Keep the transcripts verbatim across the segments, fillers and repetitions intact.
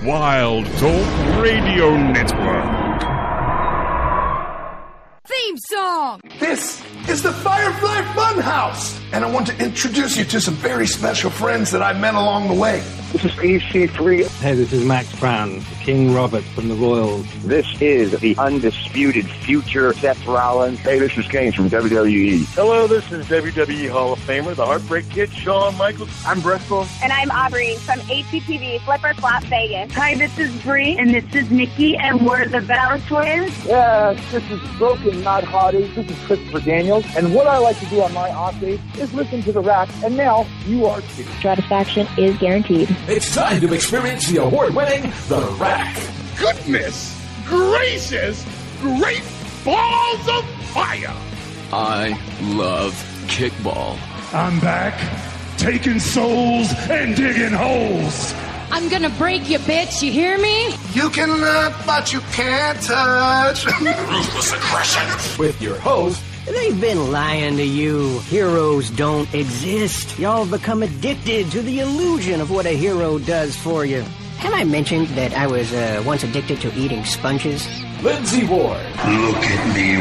Wild Talk Radio Network. Theme song! This is the Firefly Funhouse, and I want to introduce you to some very special friends that I met along the way. This is E C three. Hey, this is Max Brown, King Robert from the Royals. This is the undisputed future Seth Rollins. Hey, this is Kane from W W E. Hello, this is W W E Hall of Famer, the Heartbreak Kid, Shawn Michaels. I'm Bristol. And I'm Aubrey from H G T V Flipper Flop Vegas. Hi, this is Bree. And this is Nikki, and we're the Valor Twins. Yeah, this is Broken Not Hottie. This is Christopher Daniels. And what I like to do on my off days is listen to the Rack. And now, you are too. Satisfaction is guaranteed. It's time to experience the award-winning The Rack. Goodness gracious, great balls of fire! I love kickball. I'm back, taking souls and digging holes. I'm gonna break you, bitch, you hear me? You can look, but you can't touch. Ruthless aggression. With your host, they've been lying to you. Heroes don't exist. Y'all have become addicted to the illusion of what a hero does for you. Have I mentioned that I was uh, once addicted to eating sponges? Lindsay Ward. Look at me,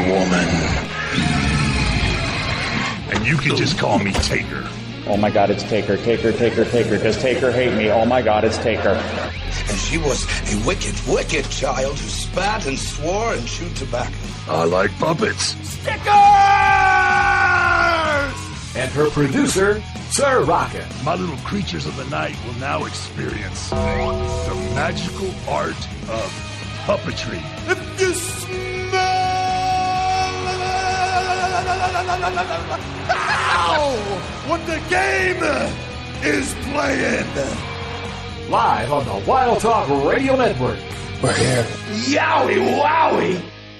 woman. And you can just call me Taker. Oh my God, it's Taker, Taker, Taker, Taker. Does Taker hate me? Oh my God, it's Taker. And she was a wicked, wicked child who spat and swore and chewed tobacco. I like puppets. Stickers! And her producer, Sir Rocket. My little creatures of the night will now experience the magical art of puppetry. If you smell what the game is playing. Live on the Wild Talk Radio Network. We're here. Yowie wowie!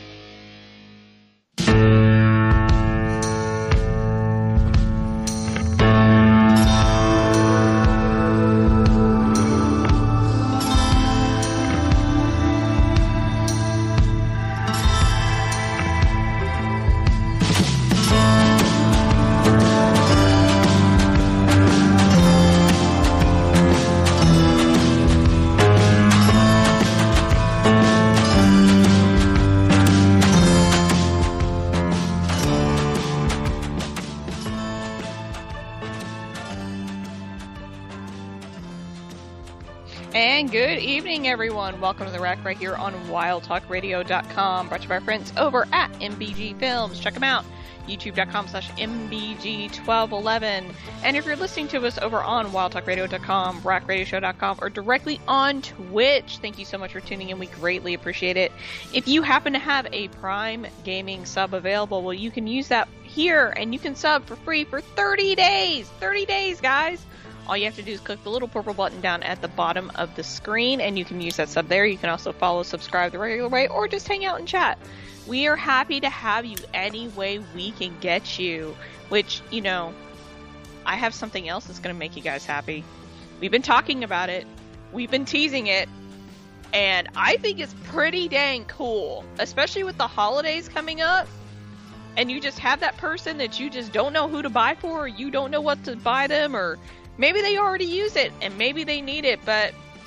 Everyone, welcome to the Rack right here on wild talk radio dot com, brought to you by our friends over at M B G Films. Check them out, youtube dot com slash M B G twelve eleven. And if you're listening to us over on wild talk radio dot com, rack radio show dot com, or directly on Twitch, thank you so much for tuning in. We greatly appreciate it. If you happen to have a Prime Gaming sub available, well, you can use that here, and you can sub for free for thirty days. thirty days, guys. All you have to do is click the little purple button down at the bottom of the screen, and you can use that sub there. You can also follow, subscribe the regular way, or just hang out and chat. We are happy to have you any way we can get you, which, you know, I have something else that's going to make you guys happy. We've been talking about it. We've been teasing it. And I think it's pretty dang cool, especially with the holidays coming up. And you just have that person that you just don't know who to buy for, or you don't know what to buy them, or maybe they already use it, and maybe they need it, but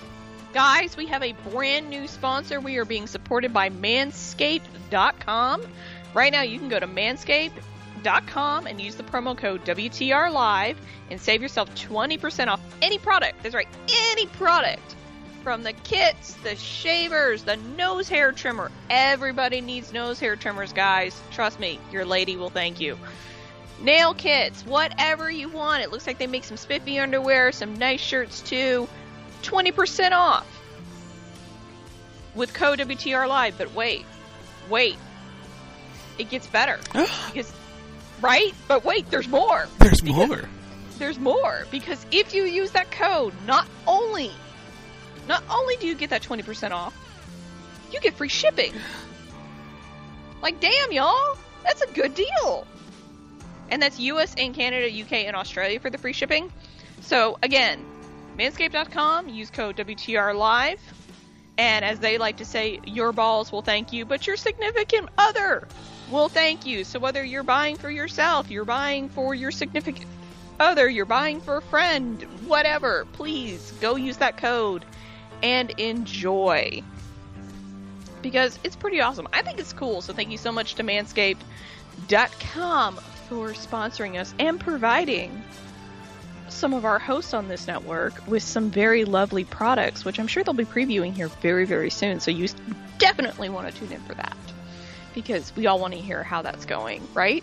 guys, we have a brand new sponsor. We are being supported by manscaped dot com. Right now, you can go to manscaped dot com and use the promo code W T R Live and save yourself twenty percent off any product. That's right, any product. From the kits, the shavers, the nose hair trimmer. Everybody needs nose hair trimmers, guys. Trust me, your lady will thank you. Nail kits, whatever you want. It looks like they make some spiffy underwear, some nice shirts too. twenty percent off with code W T R Live. But wait, wait. It gets better. because, right? But wait, there's more. There's because more. There's more. Because if you use that code, not only, not only do you get that twenty percent off, you get free shipping. Like, damn, y'all. That's a good deal. And that's U S and Canada, U K, and Australia for the free shipping. So, again, manscaped dot com, use code W T R Live. And as they like to say, your balls will thank you, but your significant other will thank you. So whether you're buying for yourself, you're buying for your significant other, you're buying for a friend, whatever, please go use that code and enjoy. Because it's pretty awesome. I think it's cool, so thank you so much to manscaped dot com for sponsoring us and providing some of our hosts on this network with some very lovely products, which I'm sure they'll be previewing here very, very soon, so you definitely want to tune in for that. Because we all want to hear how that's going, right?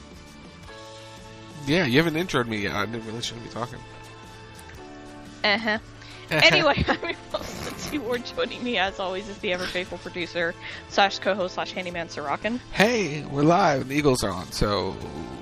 Yeah, you haven't introed me yet. I didn't really shouldn't be talking. Uh-huh. Anyway, I'm your host, Lindsay Ward. Joining me, as always, is the ever-faithful producer slash co-host slash handyman, Sorokin. Hey, we're live and the Eagles are on, so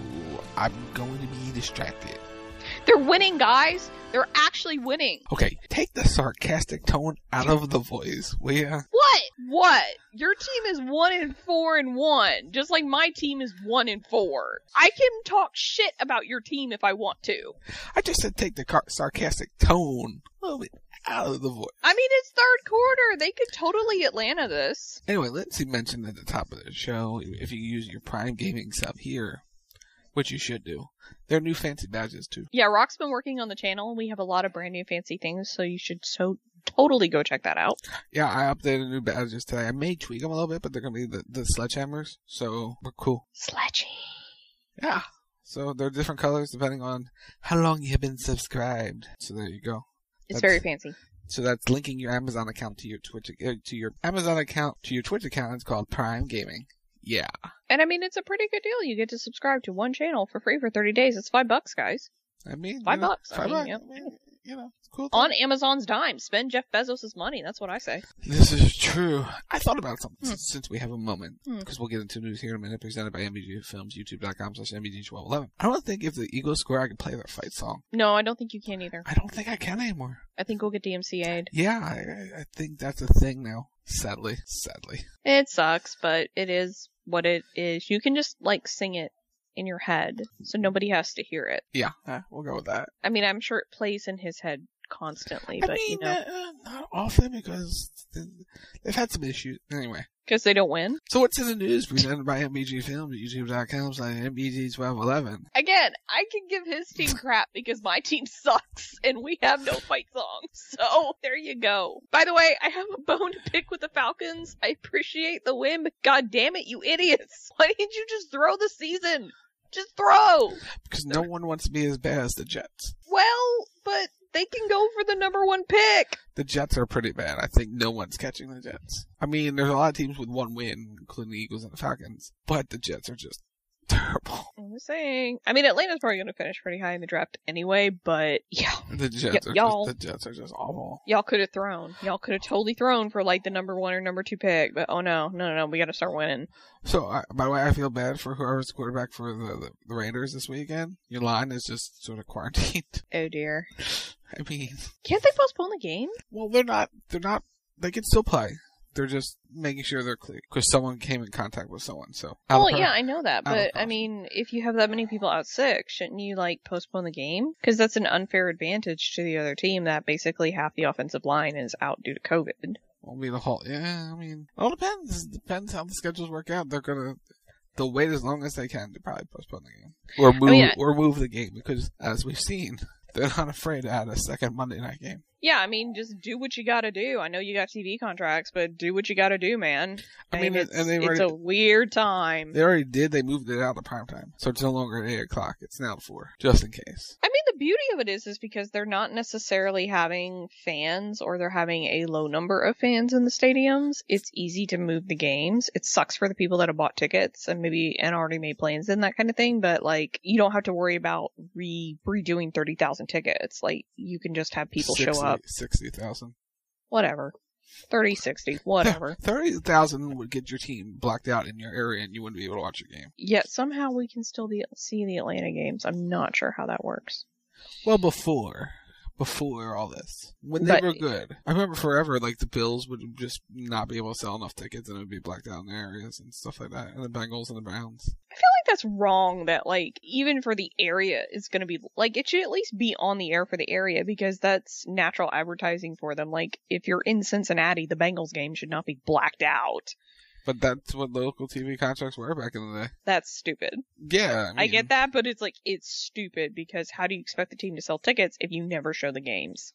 I'm going to be distracted. They're winning, guys. They're actually winning. Okay, take the sarcastic tone out of the voice, will ya? What? What? Your team is one and four and one, just like my team is one and four. I can talk shit about your team if I want to. I just said take the car- sarcastic tone a little bit out of the voice. I mean, it's third quarter. They could totally Atlanta this. Anyway, Lindsay mentioned at the top of the show, if you use your Prime Gaming sub here, which you should do. There are new fancy badges, too. Yeah, Rock's been working on the channel. We have a lot of brand new fancy things, so you should so totally go check that out. Yeah, I updated new badges today. I may tweak them a little bit, but they're going to be the, the sledgehammers, so we're cool. Sledgy. Yeah. So they're different colors depending on how long you have been subscribed. So there you go. It's that's, very fancy. So that's linking your Amazon account to your Twitch, uh, to your Amazon account to your Twitch account. It's called Prime Gaming. Yeah. And I mean, it's a pretty good deal. You get to subscribe to one channel for free for thirty days. It's five bucks, guys. I mean, five you know, bucks. Five I mean, bucks. Yep. I mean, you know, it's cool. On Amazon's dime. Spend Jeff Bezos' money. That's what I say. This is true. I thought about something hmm. since we have a moment, because hmm. we'll get into news here in a minute, presented by M B G Films, youtube dot com slash M B G twelve eleven. I don't think if the Eagles score, I can play their fight song. No, I don't think you can either. I don't think I can anymore. I think we'll get D M C A'd. Yeah, I, I think that's a thing now. Sadly. Sadly. It sucks, but it is what it is. You can just, like, sing it in your head, so nobody has to hear it. Yeah, uh, we'll go with that. I mean, I'm sure it plays in his head constantly, I but, mean, you know. Uh, not often, because they've had some issues. Anyway. Because they don't win? So what's in the news presented by M B G Films, youtube dot com slash M B G twelve eleven. Again, I can give his team crap because my team sucks and we have no fight song. So, there you go. By the way, I have a bone to pick with the Falcons. I appreciate the win, but god damn it, you idiots. Why didn't you just throw the season? Just throw! Because no one wants to be as bad as the Jets. Well, but they can go for the number one pick. The Jets are pretty bad. I think no one's catching the Jets. I mean, there's a lot of teams with one win, including the Eagles and the Falcons, but the Jets are just terrible. I'm just saying. I mean, Atlanta's probably going to finish pretty high in the draft anyway, but yeah. The Jets, y- are, y'all, just, the Jets are just awful. Y'all could have thrown. Y'all could have totally thrown for like the number one or number two pick, but oh no, no, no, no, we got to start winning. So, uh, by the way, I feel bad for whoever's quarterback for the, the, the Raiders this weekend. Your line is just sort of quarantined. Oh dear. I mean, can't they postpone the game? Well, they're not. They're not. They can still play. They're just making sure they're clear because someone came in contact with someone. So. Well, yeah, I know that, but I mean, if you have that many people out sick, shouldn't you like postpone the game? Because that's an unfair advantage to the other team that basically half the offensive line is out due to COVID. Won't be the whole. Yeah, I mean, it all depends. It depends how the schedules work out. They're gonna. They'll wait as long as they can to probably postpone the game or move I mean, or move the game because, as we've seen, they're not afraid to add a second Monday night game. Yeah, I mean, just do what you gotta do. I know you got T V contracts, but do what you gotta do, man. I, I mean, it's, and already, it's a weird time. They already did. They moved it out to prime time. So it's no longer at eight o'clock. It's now at four, just in case. I mean, the beauty of it is, is because they're not necessarily having fans or they're having a low number of fans in the stadiums. It's easy to move the games. It sucks for the people that have bought tickets and maybe and already made plans and that kind of thing, but like, you don't have to worry about re redoing thirty thousand tickets. Like, you can just have people sixty, show up. sixty thousand. Whatever. thirty, sixty, whatever. thirty thousand would get your team blocked out in your area and you wouldn't be able to watch your game. Yet somehow we can still be, see the Atlanta games. I'm not sure how that works. Well, before. Before all this. When they but, were good. I remember forever, like, the Bills would just not be able to sell enough tickets and it would be blacked out in areas and stuff like that. And the Bengals and the Browns. I feel like that's wrong that, like, even for the area, it's going to be, like, it should at least be on the air for the area because that's natural advertising for them. Like, if you're in Cincinnati, the Bengals game should not be blacked out. But that's what local T V contracts were back in the day. That's stupid. Yeah. I, mean, I get that, but it's like, it's stupid because how do you expect the team to sell tickets if you never show the games?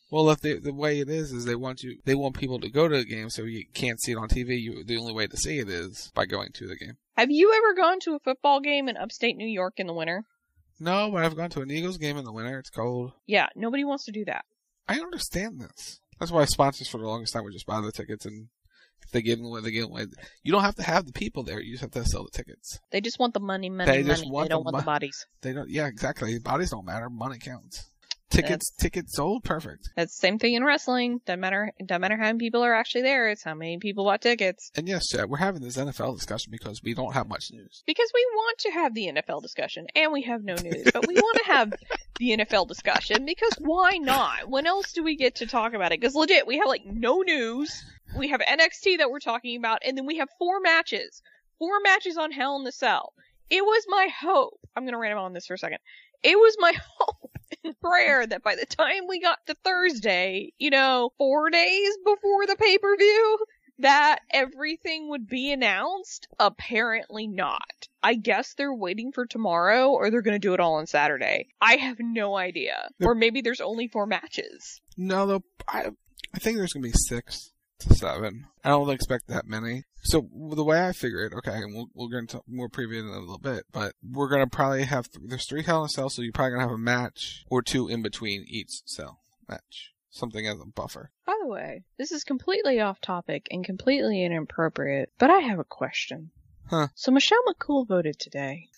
Well, if they, the way it is is they want you, they want people to go to the game, so you can't see it on T V. You, the only way to see it is by going to the game. Have you ever gone to a football game in upstate New York in the winter? No, but I've gone to an Eagles game in the winter. It's cold. Yeah, nobody wants to do that. I understand this. That's why sponsors for the longest time would just buy the tickets, and if they give them away, they give them away. You don't have to have the people there. You just have to sell the tickets. They just want the money, money, they money. Just want they don't the want mo- the bodies. They don't. Yeah, exactly. Bodies don't matter. Money counts. Tickets, that's, tickets sold, perfect. That's the same thing in wrestling. Doesn't matter, doesn't matter how many people are actually there. It's how many people bought tickets. And yes, Chad, we're having this N F L discussion because we don't have much news. Because we want to have the N F L discussion, and we have no news. But we want to have the N F L discussion because why not? When else do we get to talk about it? Because legit, we have like no news. We have N X T that we're talking about, and then we have four matches. Four matches on Hell in the Cell. It was my hope. I'm going to rant on this for a second. It was my hope and prayer that by the time we got to Thursday, you know, four days before the pay-per-view, that everything would be announced. Apparently not. I guess they're waiting for tomorrow, or they're going to do it all on Saturday. I have no idea. Or maybe there's only four matches. No, though, I, I think there's going to be six to seven. I don't expect that many. So the way I figure it, okay, and we'll, we'll get into more preview in a little bit, but we're going to probably have, there's three Hell in a Cell, so you're probably going to have a match or two in between each cell match. Something as a buffer. By the way, this is completely off topic and completely inappropriate, but I have a question. Huh. So Michelle McCool voted today.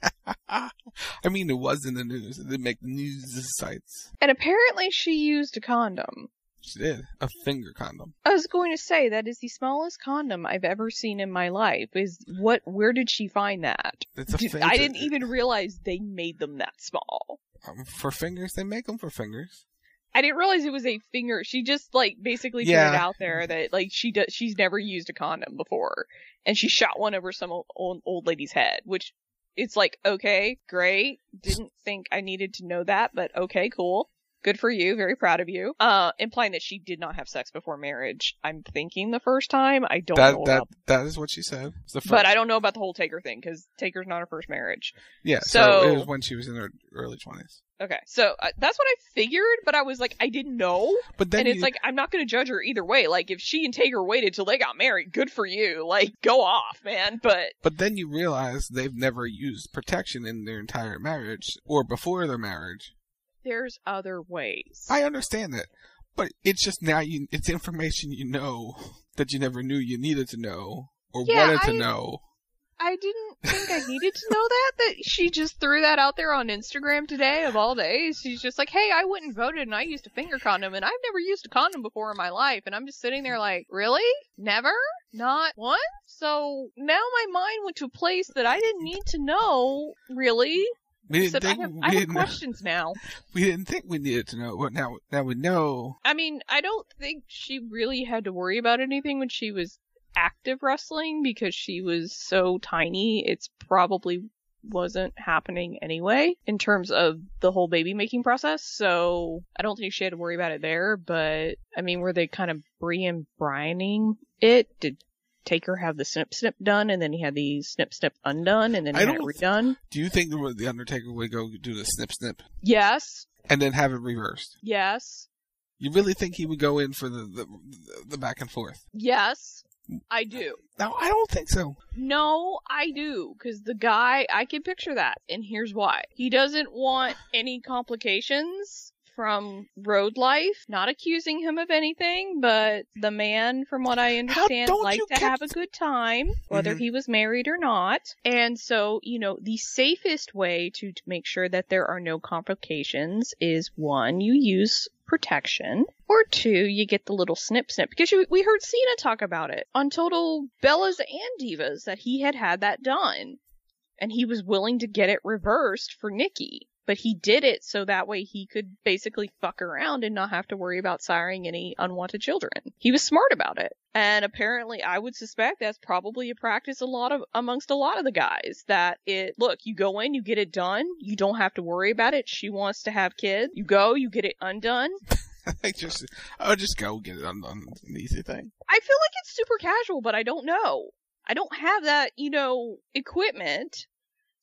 I mean, it was in the news. It didn't make the news sites. And apparently she used a condom. She did. A finger condom. I was going to say, that is the smallest condom I've ever seen in my life. Is what? Where did she find that? It's a Dude, I didn't even realize they made them that small. Um, for fingers? They make them for fingers. I didn't realize it was a finger. She just, like, basically yeah. put it out there that, like, she does, she's never used a condom before. And she shot one over some old, old, old lady's head, which, it's like, okay, great. Didn't think I needed to know that, but okay, cool. Good for you. Very proud of you. Uh, implying that she did not have sex before marriage. I'm thinking the first time. I don't that, know that, about... That is what she said. But I don't know about the whole Taker thing, because Taker's not her first marriage. Yeah, so... so it was when she was in her early twenties. Okay, so uh, that's what I figured, but I was like, I didn't know. But then and it's you... like, I'm not going to judge her either way. Like, if she and Taker waited till they got married, good for you. Like, go off, man. But But then you realize they've never used protection in their entire marriage, or before their marriage. There's other ways. I understand that. But it's just now, you it's information you know that you never knew you needed to know, or yeah, wanted to I... know. I didn't think I needed to know that, that she just threw that out there on Instagram today, of all days. She's just like, hey, I went and voted and I used a finger condom, and I've never used a condom before in my life. And I'm just sitting there like, really? Never? Not once? So now my mind went to a place that I didn't need to know, really. We didn't Except think, I have, we I have didn't questions know. now. We didn't think we needed to know, but now, now we know. I mean, I don't think she really had to worry about anything when she was active wrestling, because she was so tiny. It's probably wasn't happening anyway in terms of the whole baby making process. So I don't think she had to worry about it there. But I mean, were they kind of Brie and Brianing it? Did Taker have the snip snip done, and then he had the snip snip undone, and then he I had it don't, redone? Do you think the Undertaker would go do the snip snip? Yes. And then have it reversed? Yes. You really think he would go in for the the, the back and forth? Yes. I do. No, I don't think so. No, I do. Because the guy, I can picture that. And here's why. He doesn't want any complications from road life. Not accusing him of anything, but the man, from what I understand, liked to have a good time, whether mm-hmm. he was married or not. And so, you know, the safest way to, to make sure that there are no complications is, one, you use protection, or two, you get the little snip snip, because you, we heard Cena talk about it on Total Bellas and Divas, that he had had that done, and he was willing to get it reversed for Nikki, but he did it so that way he could basically fuck around and not have to worry about siring any unwanted children. He was smart about it, and apparently I would suspect that's probably a practice a lot of amongst a lot of the guys, that it, look, you go in, you get it done, you don't have to worry about it. She wants to have kids, you go, you get it undone. I just, I'll just go get it undone. It's an easy thing. I feel like it's super casual, but I don't know. I don't have that, you know, equipment.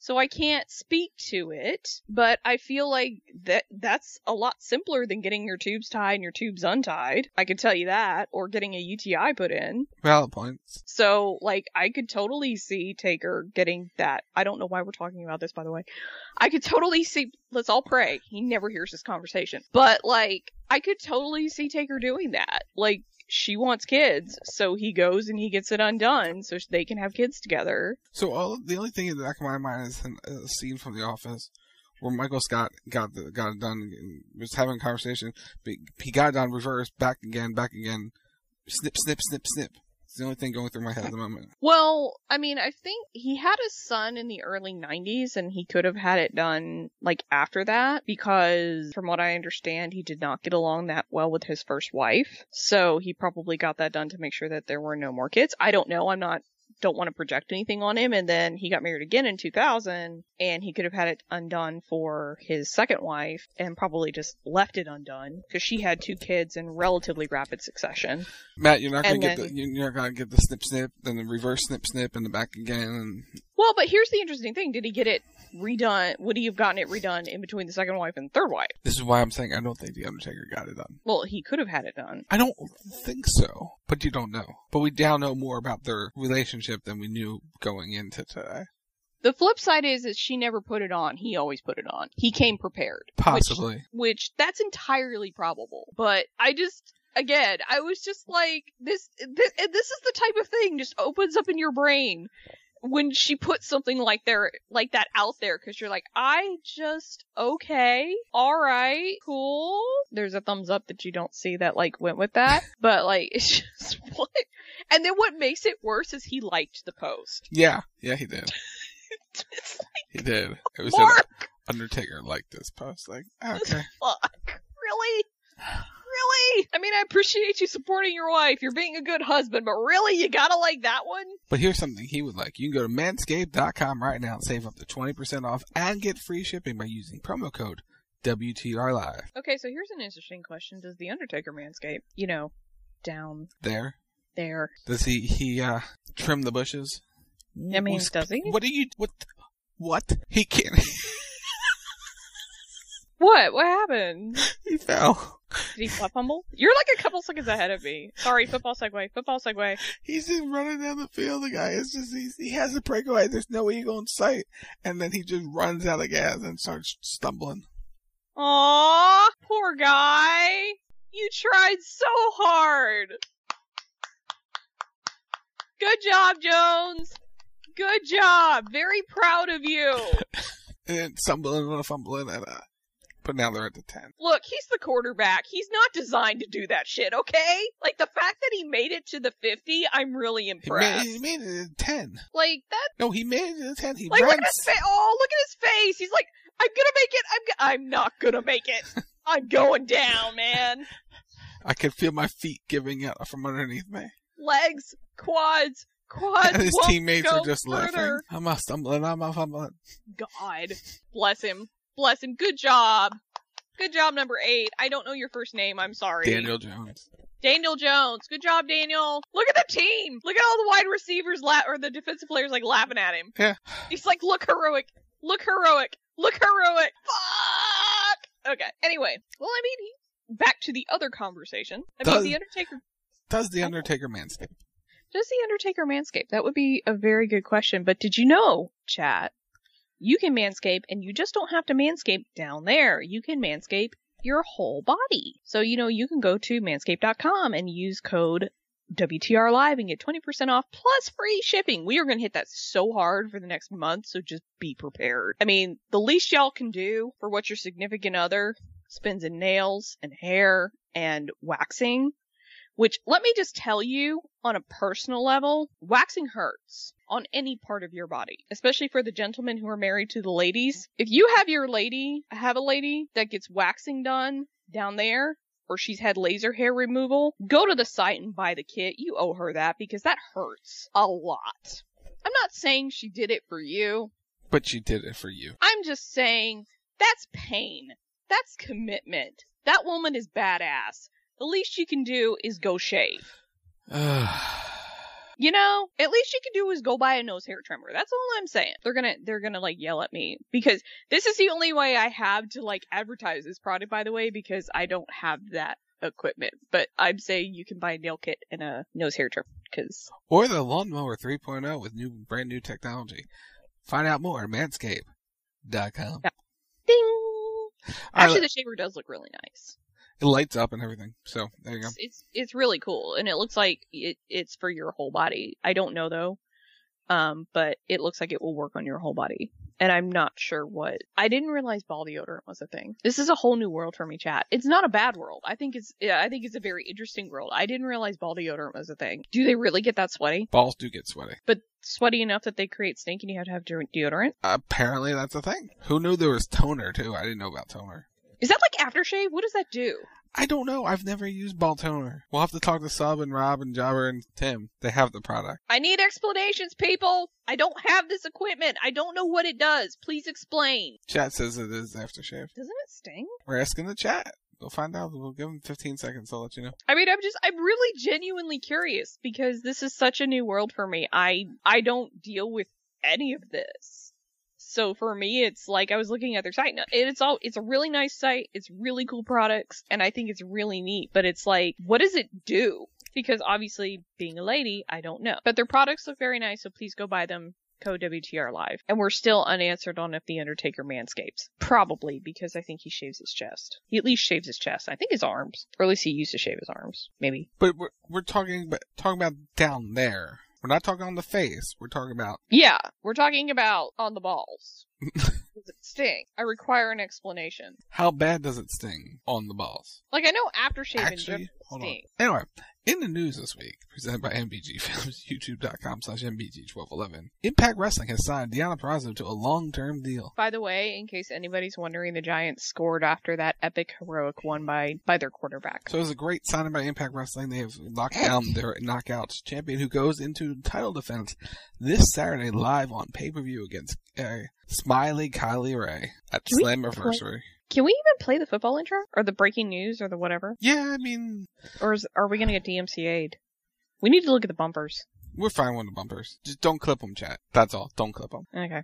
so I can't speak to it, but I feel like that that's a lot simpler than getting your tubes tied and your tubes untied. I could tell you that, or getting a U T I put in. Valid points. So, like, I could totally see Taker getting that. I don't know why we're talking about this, by the way. I could totally see, let's all pray, he never hears this conversation. But, like, I could totally see Taker doing that. Like, she wants kids, so he goes and he gets it undone so they can have kids together. So all the only thing in the back of my mind is a scene from The Office where Michael Scott got the, got it done, was having a conversation, but he got it done, reverse, back again, back again, snip, snip, snip, snip. It's the only thing going through my head at the moment. Well, I mean, I think he had a son in the early nineties, and he could have had it done, like, after that, because, from what I understand, he did not get along that well with his first wife. So he probably got that done to make sure that there were no more kids. I don't know. I'm not, don't want to project anything on him. And then he got married again in two thousand, and he could have had it undone for his second wife, and probably just left it undone, because she had two kids in relatively rapid succession. Matt, you're not going to get then, the, you're not going to get the snip snip, then the reverse snip snip, and the back again. And... Well, but here's the interesting thing. Did he get it redone? Would he have gotten it redone in between the second wife and the third wife? This is why I'm saying I don't think The Undertaker got it done. Well, he could have had it done. I don't think so, but you don't know. But we now know more about their relationship than we knew going into today. The flip side is that she never put it on. He always put it on. He came prepared. Possibly. Which, which that's entirely probable. But I just... Again, I was just like, this, this, this is the type of thing just opens up in your brain when she puts something like there, like that out there, because you're like, I just, okay, alright, cool. There's a thumbs up that you don't see that, like, went with that, but, like, it's just, what? And then what makes it worse is he liked the post. Yeah, yeah, he did. It's like, he did. It was Mark! An Undertaker liked this post, like, okay. Fuck, really? Really? I mean, I appreciate you supporting your wife. You're being a good husband, but really, you gotta like that one? But here's something he would like. You can go to manscaped dot com right now and save up to twenty percent off and get free shipping by using promo code W T R Live. Okay, so here's an interesting question. Does The Undertaker manscape? You know, down there. There. Does he, he, uh, trim the bushes? I mean, What's, does he? What are you, what, what? He can't. What? What happened? He fell. Did he flip humble? You're like a couple seconds ahead of me. Sorry, football segue, football segue. He's just running down the field. The guy is just, he's, he has a breakaway. There's no eagle in sight. And then he just runs out of gas and starts stumbling. Aww, poor guy. You tried so hard. Good job, Jones. Good job. Very proud of you. And then stumbling and fumbling and, uh, but now they're at the ten. Look, he's the quarterback. He's not designed to do that shit, okay? Like, the fact that he made it to the fifty, I'm really impressed. He made, he made it at ten. Like, that... No, he made it at ten. He like, runs. Look at his face. Oh, look at his face. He's like, I'm gonna make it. I'm, go- I'm not gonna make it. I'm going down, man. I can feel my feet giving out from underneath me. Legs, quads, quads. And his teammates are just further. laughing. I'm a stumbling, I'm a fumbling. God. Bless him. Bless him. Good job. Good job, number eight. I don't know your first name. I'm sorry. Daniel Jones. Daniel Jones. Good job, Daniel. Look at the team. Look at all the wide receivers la- or the defensive players like laughing at him. Yeah. He's like, look heroic. Look heroic. Look heroic. Fuck. Okay. Anyway. Well, I mean, he, back to the other conversation. I does, mean, The Undertaker. Does The Undertaker manscape? Does The Undertaker manscape? That would be a very good question. But did you know, chat? You can manscape, and you just don't have to manscape down there. You can manscape your whole body. So, you know, you can go to manscaped dot com and use code W T R Live and get twenty percent off plus free shipping. We are going to hit that so hard for the next month, so just be prepared. I mean, the least y'all can do for what your significant other spends in nails and hair and waxing, which, let me just tell you, on a personal level, waxing hurts on any part of your body, especially for the gentlemen who are married to the ladies. If you have your lady, have a lady that gets waxing done down there, or she's had laser hair removal, go to the site and buy the kit. You owe her that, because that hurts a lot. I'm not saying she did it for you. But she did it for you. I'm just saying, that's pain. That's commitment. That woman is badass. The least you can do is go shave. You know, at least you can do is go buy a nose hair trimmer. That's all I'm saying. They're gonna, they're gonna like yell at me because this is the only way I have to like advertise this product, by the way, because I don't have that equipment. But I'm saying you can buy a nail kit and a nose hair trimmer because. Or the lawnmower three point oh with new, brand new technology. Find out more at manscaped dot com. Yeah. Ding! Actually, right, the shaver does look really nice. It lights up and everything, so there you go. It's, it's it's really cool, and it looks like it it's for your whole body. I don't know though, um, but it looks like it will work on your whole body, and I'm not sure what. I didn't realize ball deodorant was a thing. This is a whole new world for me, chat. It's not a bad world. I think it's yeah, I think it's a very interesting world. I didn't realize ball deodorant was a thing. Do they really get that sweaty? Balls do get sweaty, but sweaty enough that they create stink, and you have to have deodorant. Apparently, that's a thing. Who knew there was toner too? I didn't know about toner. Is that like aftershave? What does that do? I don't know. I've never used ball toner. We'll have to talk to Sub and Rob and Jobber and Tim. They have the product. I need explanations, people. I don't have this equipment. I don't know what it does. Please explain. Chat says it is aftershave. Doesn't it sting? We're asking the chat. We'll find out. We'll give them fifteen seconds. I'll let you know. I mean, I'm just, I'm really genuinely curious because this is such a new world for me. I, I don't deal with any of this. So for me, it's like I was looking at their site. It's all, it's a really nice site. It's really cool products. And I think it's really neat. But it's like, what does it do? Because obviously, being a lady, I don't know. But their products look very nice. So please go buy them. Code W T R Live. And we're still unanswered on if The Undertaker manscapes. Probably because I think he shaves his chest. He at least shaves his chest. I think his arms. Or at least he used to shave his arms. Maybe. But we're, we're talking about, talking about down there. We're not talking on the face. We're talking about... Yeah, we're talking about on the balls. Does it sting? I require an explanation. How bad does it sting on the balls? Like, I know aftershave Actually, hold on. Anyway, in the news this week, presented by M B G Films, YouTube.com slash MBG twelve eleven, Impact Wrestling has signed Deonna Purrazzo to a long-term deal. By the way, in case anybody's wondering, the Giants scored after that epic heroic one by, by their quarterback. So it was a great signing by Impact Wrestling. They have locked down their Knockouts champion who goes into title defense this Saturday live on pay-per-view against uh, Smiley Kylie Ray at Slammiversary. Can we even play the football intro? Or the breaking news or the whatever? Yeah, I mean... Or is, are we going to get D M C A'd? We need to look at the bumpers. We're fine with the bumpers. Just don't clip them, chat. That's all. Don't clip them. Okay.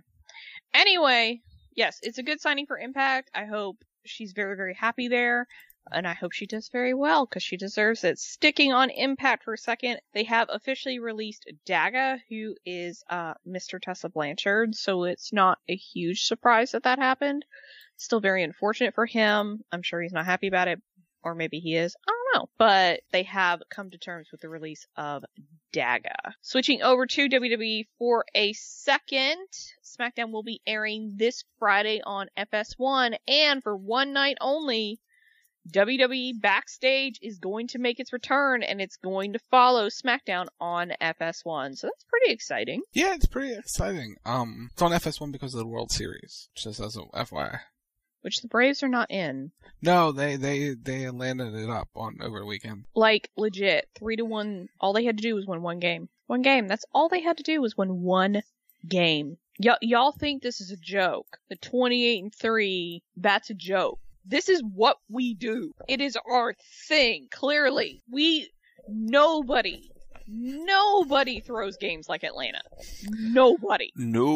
Anyway, yes, it's a good signing for Impact. I hope she's very, very happy there. And I hope she does very well, because she deserves it. Sticking on Impact for a second, they have officially released Daga, who is uh, Mister Tessa Blanchard, so it's not a huge surprise that that happened. Still very unfortunate for him. I'm sure he's not happy about it, or maybe he is. I don't know. But they have come to terms with the release of Daga. Switching over to W W E for a second, SmackDown will be airing this Friday on F S one, and for one night only, W W E Backstage is going to make its return, and it's going to follow SmackDown on F S one. So that's pretty exciting. Yeah, it's pretty exciting. Um, it's on F S one because of the World Series, just as a F Y I. Which the Braves are not in. No, they, they, they landed it up on over the weekend. Like, legit. Three to one. All they had to do was win one game. One game. That's all they had to do was win one game. Y- y'all think this is a joke. The twenty-eight and three, that's a joke. This is what we do. It is our thing. Clearly. We, nobody, nobody throws games like Atlanta. Nobody.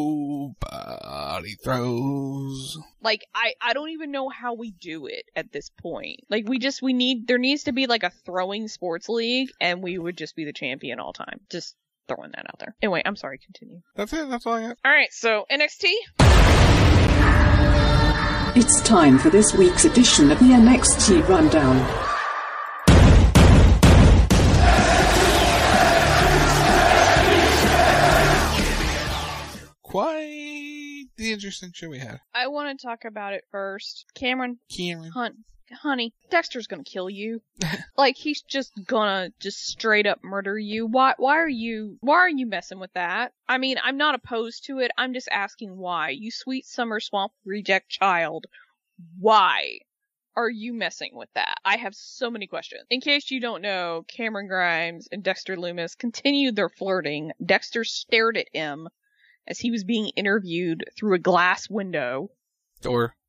Nobody throws. Like, I, I don't even know how we do it at this point. Like, we just, we need, there needs to be like a throwing sports league, and we would just be the champion all time. Just throwing that out there. Anyway, I'm sorry, continue. That's it, that's all I got. Alright, so N X T. It's time for this week's edition of the N X T Rundown. Quite the interesting show we had. I want to talk about it first. Cameron. Cameron. Hunt. Honey, Dexter's gonna kill you. Like, he's just gonna just straight up murder you. Why, why are you, why are you messing with that? I mean, I'm not opposed to it. I'm just asking why. You sweet summer swamp reject child. Why are you messing with that? I have so many questions. In case you don't know, Cameron Grimes and Dexter Lumis continued their flirting. Dexter stared at him as he was being interviewed through a glass window. Door.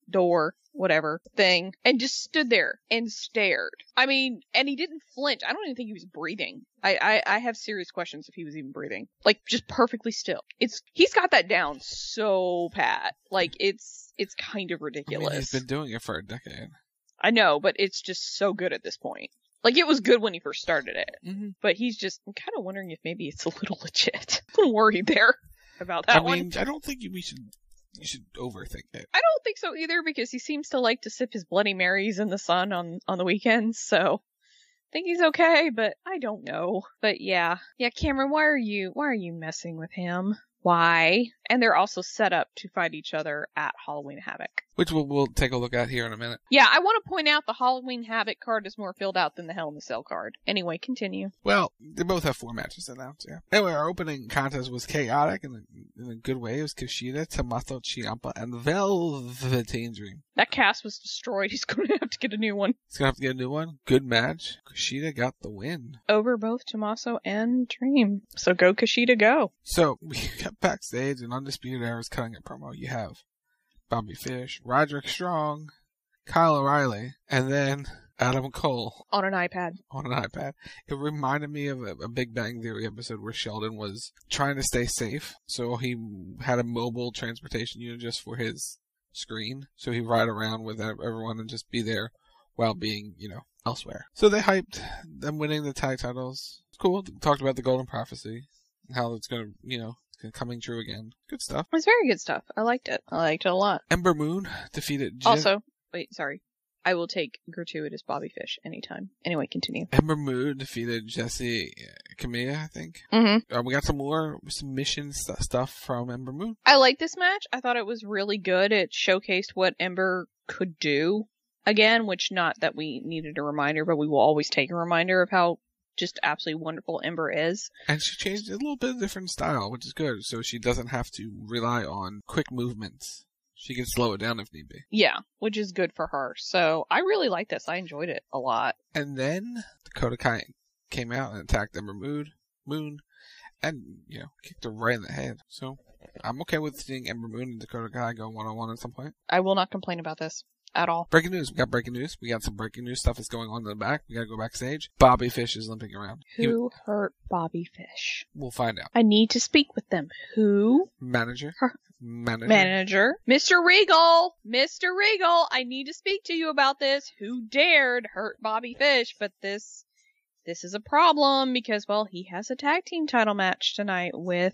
door, whatever, thing, and just stood there and stared. I mean, and he didn't flinch. I don't even think he was breathing. I, I, I have serious questions if he was even breathing. Like, just perfectly still. It's, he's got that down so pat. Like, it's, it's kind of ridiculous. I mean, he's been doing it for a decade. I know, but it's just so good at this point. Like, it was good when he first started it. Mm-hmm. But he's just, I'm kind of wondering if maybe it's a little legit. I'm a little worried there about that I one. mean, I don't think we should, you should overthink it. I don't think so either, because he seems to like to sip his Bloody Marys in the sun on, on the weekends, so I think he's okay, but I don't know. But yeah. Yeah, Cameron, why are you, why are you messing with him? Why? And they're also set up to fight each other at Halloween Havoc. Which we'll, we'll take a look at here in a minute. Yeah, I want to point out the Halloween Havoc card is more filled out than the Hell in a Cell card. Anyway, continue. Well, they both have four matches announced, yeah. Anyway, our opening contest was chaotic in a, in a good way. It was Kushida, Tommaso Ciampa, and Velveteen Dream. That cast was destroyed. He's going to have to get a new one. He's going to have to get a new one. Good match. Kushida got the win. Over both Tommaso and Dream. So go Kushida, go. So, we got backstage and Undisputed Era is cutting a promo. You have Bobby Fish, Roderick Strong, Kyle O'Reilly, and then Adam Cole. On an iPad. On an iPad. It reminded me of a, a Big Bang Theory episode where Sheldon was trying to stay safe. So he had a mobile transportation unit just for his screen. So he'd ride around with everyone and just be there while being, you know, elsewhere. So they hyped them winning the tag titles. It's cool. Talked about the Golden Prophecy. How it's going to, you know, coming true again. Good stuff. It was very good stuff. I liked it. I liked it a lot. Ember Moon defeated J- Also, wait, sorry. I will take gratuitous Bobby Fish anytime. Anyway, continue. Ember Moon defeated Jessie Kamea, I think. Mm-hmm. Uh, we got some more submission st- stuff from Ember Moon. I liked this match. I thought it was really good. It showcased what Ember could do again, which not that we needed a reminder, but we will always take a reminder of how just absolutely wonderful Ember is. And she changed a little bit of different style, which is good. So she doesn't have to rely on quick movements. She can slow it down if need be. Yeah, which is good for her. So I really like this. I enjoyed it a lot. And then Dakota Kai came out and attacked Ember Moon, Moon, and, you know, kicked her right in the head. So I'm okay with seeing Ember Moon and Dakota Kai go one-on-one at some point. I will not complain about this. At all. Breaking news. We got breaking news. We got some breaking news stuff that's going on in the back. We gotta go backstage. Bobby Fish is limping around. Who he, hurt Bobby Fish? We'll find out. I need to speak with them. Who? Manager. Her. Manager. Manager. Mister Regal. Mister Regal. I need to speak to you about this. Who dared hurt Bobby Fish? But this, this is a problem because, well, he has a tag team title match tonight with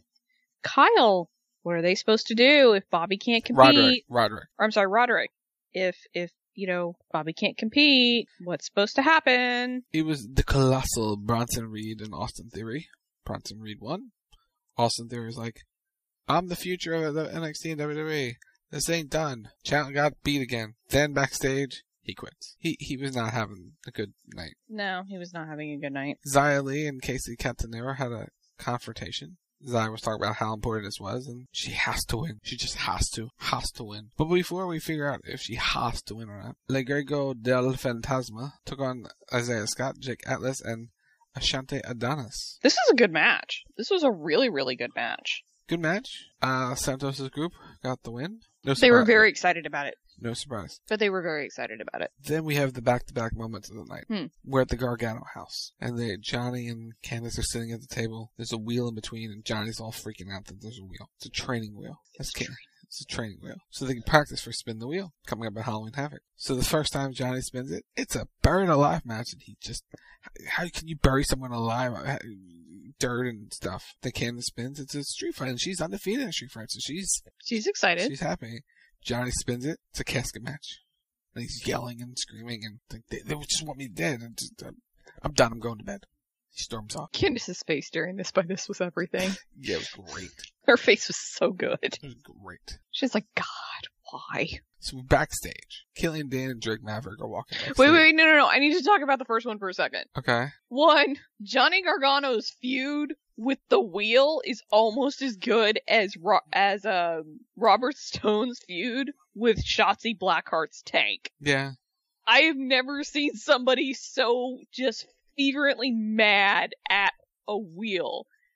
Kyle. What are they supposed to do if Bobby can't compete? Roderick. Roderick. Or I'm sorry, Roderick. If, if, you know, Bobby can't compete, what's supposed to happen? It was the colossal Bronson Reed and Austin Theory. Bronson Reed won. Austin Theory was like, I'm the future of the N X T and W W E. This ain't done. Chandler got beat again. Then backstage, he quits. He he was not having a good night. No, he was not having a good night. Xia Li and Casey Catanero had a confrontation. Xia was talking about how important this was, and she has to win. She just has to. Has to win. But before we figure out if she has to win or not, Le Grego del Fantasma took on Isaiah Scott, Jake Atlas, and Ashante Adonis. This is a good match. This was a really, really good match. Good match. Uh, Santos' group got the win. No they were very excited about it. No surprise. But they were very excited about it. Then we have the back-to-back moments of the night. Hmm. We're at the Gargano house. And they, Johnny and Candice are sitting at the table. There's a wheel in between, and Johnny's all freaking out that there's a wheel. It's a training wheel. That's Candice. It's a training wheel. So they can practice for Spin the Wheel, coming up at Halloween Havoc. So the first time Johnny spins it, it's a buried alive match, and he just... How can you bury someone alive? Dirt and stuff. The Candice spins. It's a street fight, and she's undefeated in street fight, so she's... She's excited. She's happy. Johnny spins it. It's a casket match. And he's yelling and screaming, and like, they, they just want me dead. And just, uh, I'm done. I'm going to bed. He storms off. Candice's face during this by this was everything. Yeah, it was great. Her face was so good. It was great. She's like, God, why? So backstage, Killian Dane and Drake Maverick are walking backstage. Wait, wait, no, no, no. I need to talk about the first one for a second. Okay. One, Johnny Gargano's feud with the wheel is almost as good as Ro- as um, Robert Stone's feud with Shotzi Blackheart's tank. Yeah. I have never seen somebody so just fervently mad at a wheel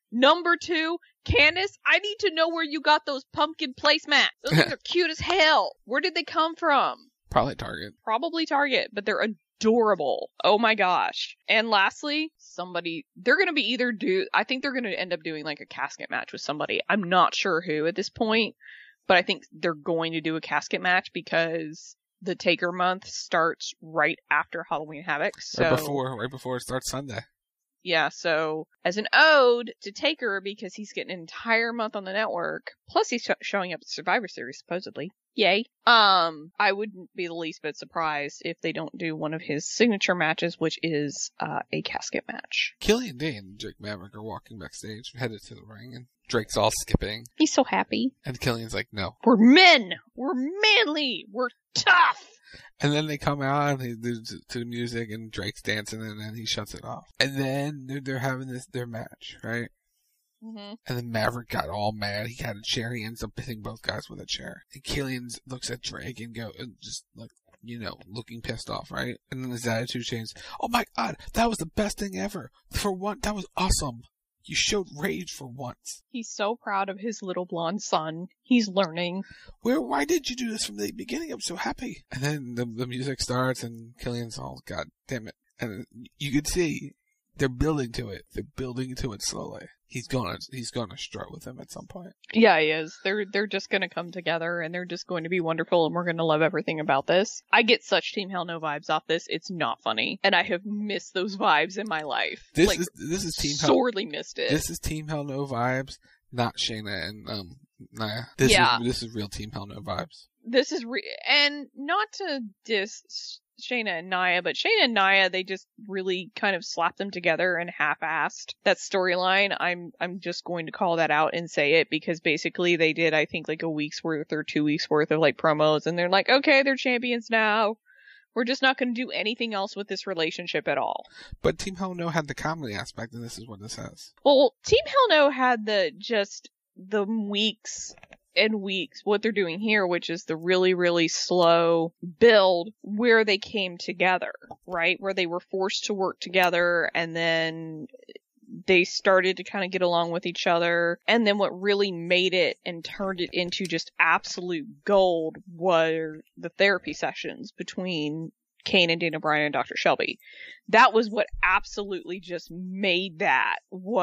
Number two, Candace, I need to know where you got those pumpkin placemats. Those things are cute as hell. Where did they come from? Probably Target. Probably Target, but they're adorable. Oh my gosh. And lastly, somebody, they're going to be either do, I think they're going to end up doing like a casket match with somebody. I'm not sure who at this point, but I think they're going to do a casket match because the Taker month starts right after Halloween Havoc. So, right before, right before it starts Sunday. Yeah, so as an ode to Taker, because he's getting an entire month on the network, plus he's sh- showing up at Survivor Series, supposedly. Yay. Um, I wouldn't be the least bit surprised if they don't do one of his signature matches, which is uh, a casket match. Killian Dane and Drake Maverick are walking backstage, headed to the ring, and Drake's all skipping. He's so happy. And Killian's like, no. We're men! We're manly! We're tough! And then they come out and they do to the music and Drake's dancing and then he shuts it off. And then they're, they're having this their match, right? Mm-hmm. And then Maverick got all mad. He had a chair. He ends up hitting both guys with a chair. And Killian looks at Drake and go, and just like, you know, looking pissed off, right? And then his attitude changes. Oh my God, that was the best thing ever. For one, that was awesome. You showed rage for once. He's so proud of his little blonde son. He's learning. Where? Why did you do this from the beginning? I'm so happy. And then the the music starts and Killian's all, God damn it. And you could see they're building to it. They're building to it slowly. He's gonna he's gonna strut with him at some point. Yeah, he is. They're they're just gonna come together and they're just going to be wonderful and we're gonna love everything about this. I get such Team Hell No vibes off this. It's not funny, and I have missed those vibes in my life. This like, is this is Team sorely Hell, missed it. This is Team Hell No vibes, not Shayna and um Nia. This yeah. is this is real Team Hell No vibes. This is re- and not to diss Shayna and Nia, but Shayna and Nia, they just really kind of slapped them together and half-assed that storyline. I'm I'm just going to call that out and say it because basically they did, I think, like a week's worth or two weeks worth of like promos, and they're like, okay, they're champions now. We're just not going to do anything else with this relationship at all. But Team Hell No had the comedy aspect, and this is what this has. Well, Team Hell No had the just the weeks and weeks what they're doing here, which is the really, really slow build where they came together, right? Where they were forced to work together and then they started to kind of get along with each other. And then what really made it and turned it into just absolute gold were the therapy sessions between Kane and Dana Bryan and Doctor Shelby. That was what absolutely just made that,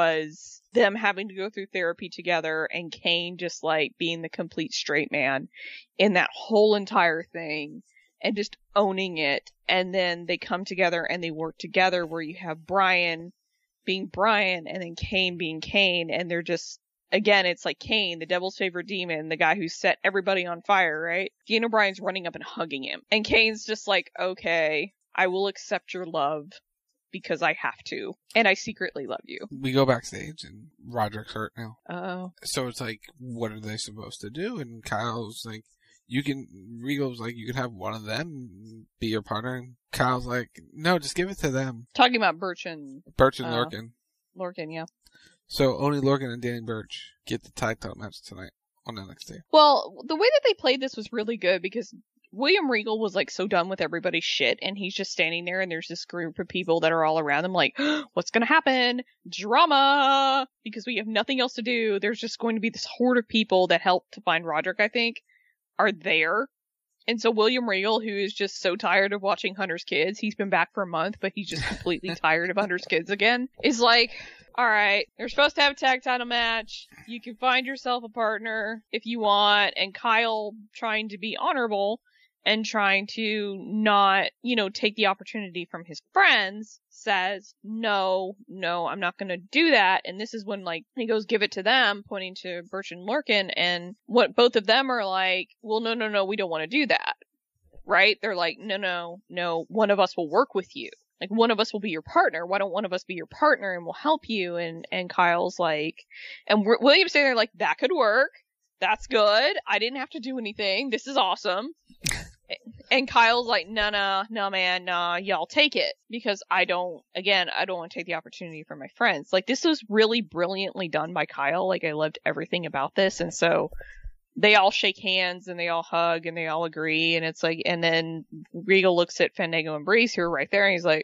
was them having to go through therapy together and Kane just like being the complete straight man in that whole entire thing and just owning it. And then they come together and they work together where you have Bryan being Bryan and then Kane being Kane, and they're just, again, it's like Kane, the devil's favorite demon, the guy who set everybody on fire, right? Daniel Bryan's running up and hugging him. And Kane's just like, okay, I will accept your love because I have to. And I secretly love you. We go backstage and Roderick's hurt now. Oh. So it's like, what are they supposed to do? And Kyle's like, you can, Regal's like, you can have one of them be your partner. And Kyle's like, no, just give it to them. Talking about Birch and... Birch and uh, Lorcan. Lorcan, yeah. So only Lorcan and Danny Burch get the tag title match tonight on N X T. Well, the way that they played this was really good because William Regal was like so done with everybody's shit and he's just standing there and there's this group of people that are all around him like, what's gonna happen? Drama! Because we have nothing else to do. There's just going to be this horde of people that helped to find Roderick, I think, are there. And so William Regal, who is just so tired of watching Hunter's Kids, he's been back for a month, but he's just completely tired of Hunter's Kids again, is like, alright, they're supposed to have a tag title match. You can find yourself a partner if you want. And Kyle, trying to be honorable and trying to not, you know, take the opportunity from his friends, says, no, no, I'm not going to do that. And this is when, like, he goes, give it to them, pointing to Birch and Lorcan. And what both of them are like, well, no, no, no, we don't want to do that. Right? They're like, no, no, no, one of us will work with you. Like, one of us will be your partner. Why don't one of us be your partner and we'll help you? And, and Kyle's like, and William's saying, they're like, that could work. That's good. I didn't have to do anything. This is awesome. And Kyle's like, no, no, no, man, nah, y'all take it. Because I don't, again, I don't want to take the opportunity from my friends. Like, this was really brilliantly done by Kyle. Like, I loved everything about this. And so they all shake hands and they all hug and they all agree. And it's like, and then Regal looks at Fandango and Breeze, who are right there, and he's like,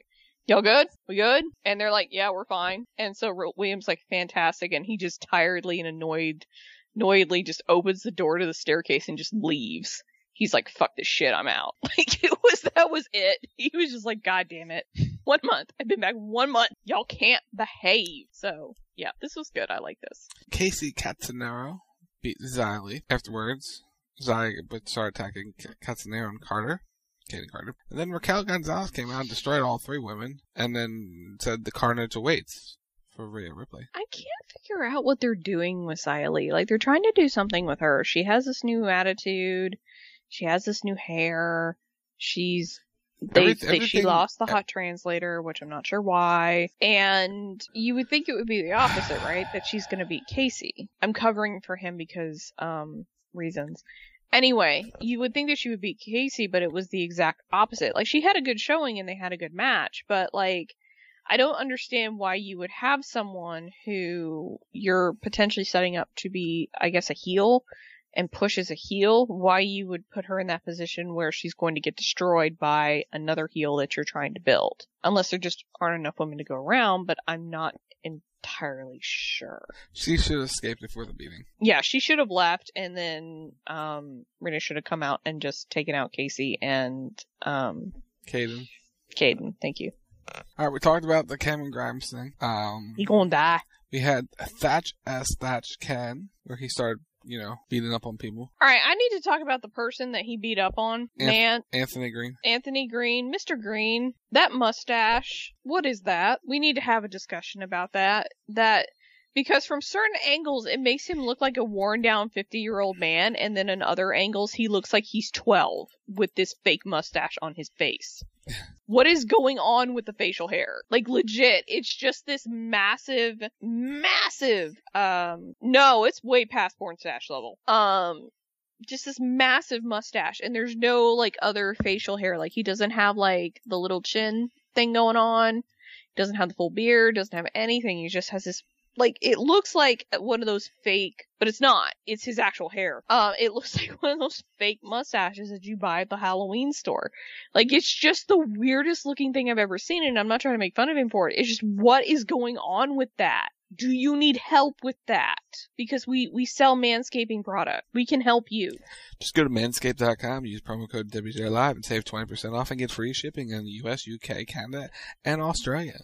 y'all good? We good? And they're like, yeah, we're fine. And so William's like, fantastic. And he just tiredly and annoyed, annoyedly just opens the door to the staircase and just leaves. He's like, fuck this shit, I'm out. Like, it was, that was it. He was just like, God damn it. One month. I've been back one month. Y'all can't behave. So, yeah, this was good. I like this. Casey Catanero beat Xylee. Afterwards, Xylee would start attacking Catanero and Carter. Katie Carter. And then Raquel Gonzalez came out and destroyed all three women, and then said the Carnage awaits for Rhea Ripley. I can't figure out what they're doing with Xylee. Like, they're trying to do something with her. She has this new attitude. She has this new hair. She's... They, Every, they she lost the hot translator, which I'm not sure why. And you would think it would be the opposite, right? That she's going to beat Casey. I'm covering for him because, um, reasons. Anyway, you would think that she would beat Casey, but it was the exact opposite. Like, she had a good showing and they had a good match, but, like, I don't understand why you would have someone who you're potentially setting up to be, I guess, a heel and push as a heel, why you would put her in that position where she's going to get destroyed by another heel that you're trying to build. Unless there just aren't enough women to go around, but I'm not entirely sure. She should have escaped before the beating. Yeah, she should have left, and then um, Rita should have come out and just taken out Casey and um, Caden. Caden, thank you. Alright, we talked about the Cameron Grimes thing. Um, he gonna die. We had Thatch as Thatch Can, where he started, you know, beating up on people. Alright, I need to talk about the person that he beat up on. Anth- Man. Anthony Green. Anthony Green. Mister Green. That mustache. What is that? We need to have a discussion about that. That, because from certain angles, it makes him look like a worn down fifty-year-old man, and then in other angles, he looks like he's twelve with this fake mustache on his face. What is going on with the facial hair? Like, legit, it's just this massive, massive, um, no, it's way past porn stash level. Um, just this massive mustache, and there's no, like, other facial hair. Like, he doesn't have, like, the little chin thing going on, doesn't have the full beard, doesn't have anything. He just has this, like, it looks like one of those fake, but it's not. It's his actual hair. Uh, it looks like one of those fake mustaches that you buy at the Halloween store. Like, it's just the weirdest looking thing I've ever seen, and I'm not trying to make fun of him for it. It's just, what is going on with that? Do you need help with that? Because we, we sell manscaping product. We can help you. Just go to manscaped dot com, use promo code W J Live, and save twenty percent off and get free shipping in the U S, U K, Canada, and Australia.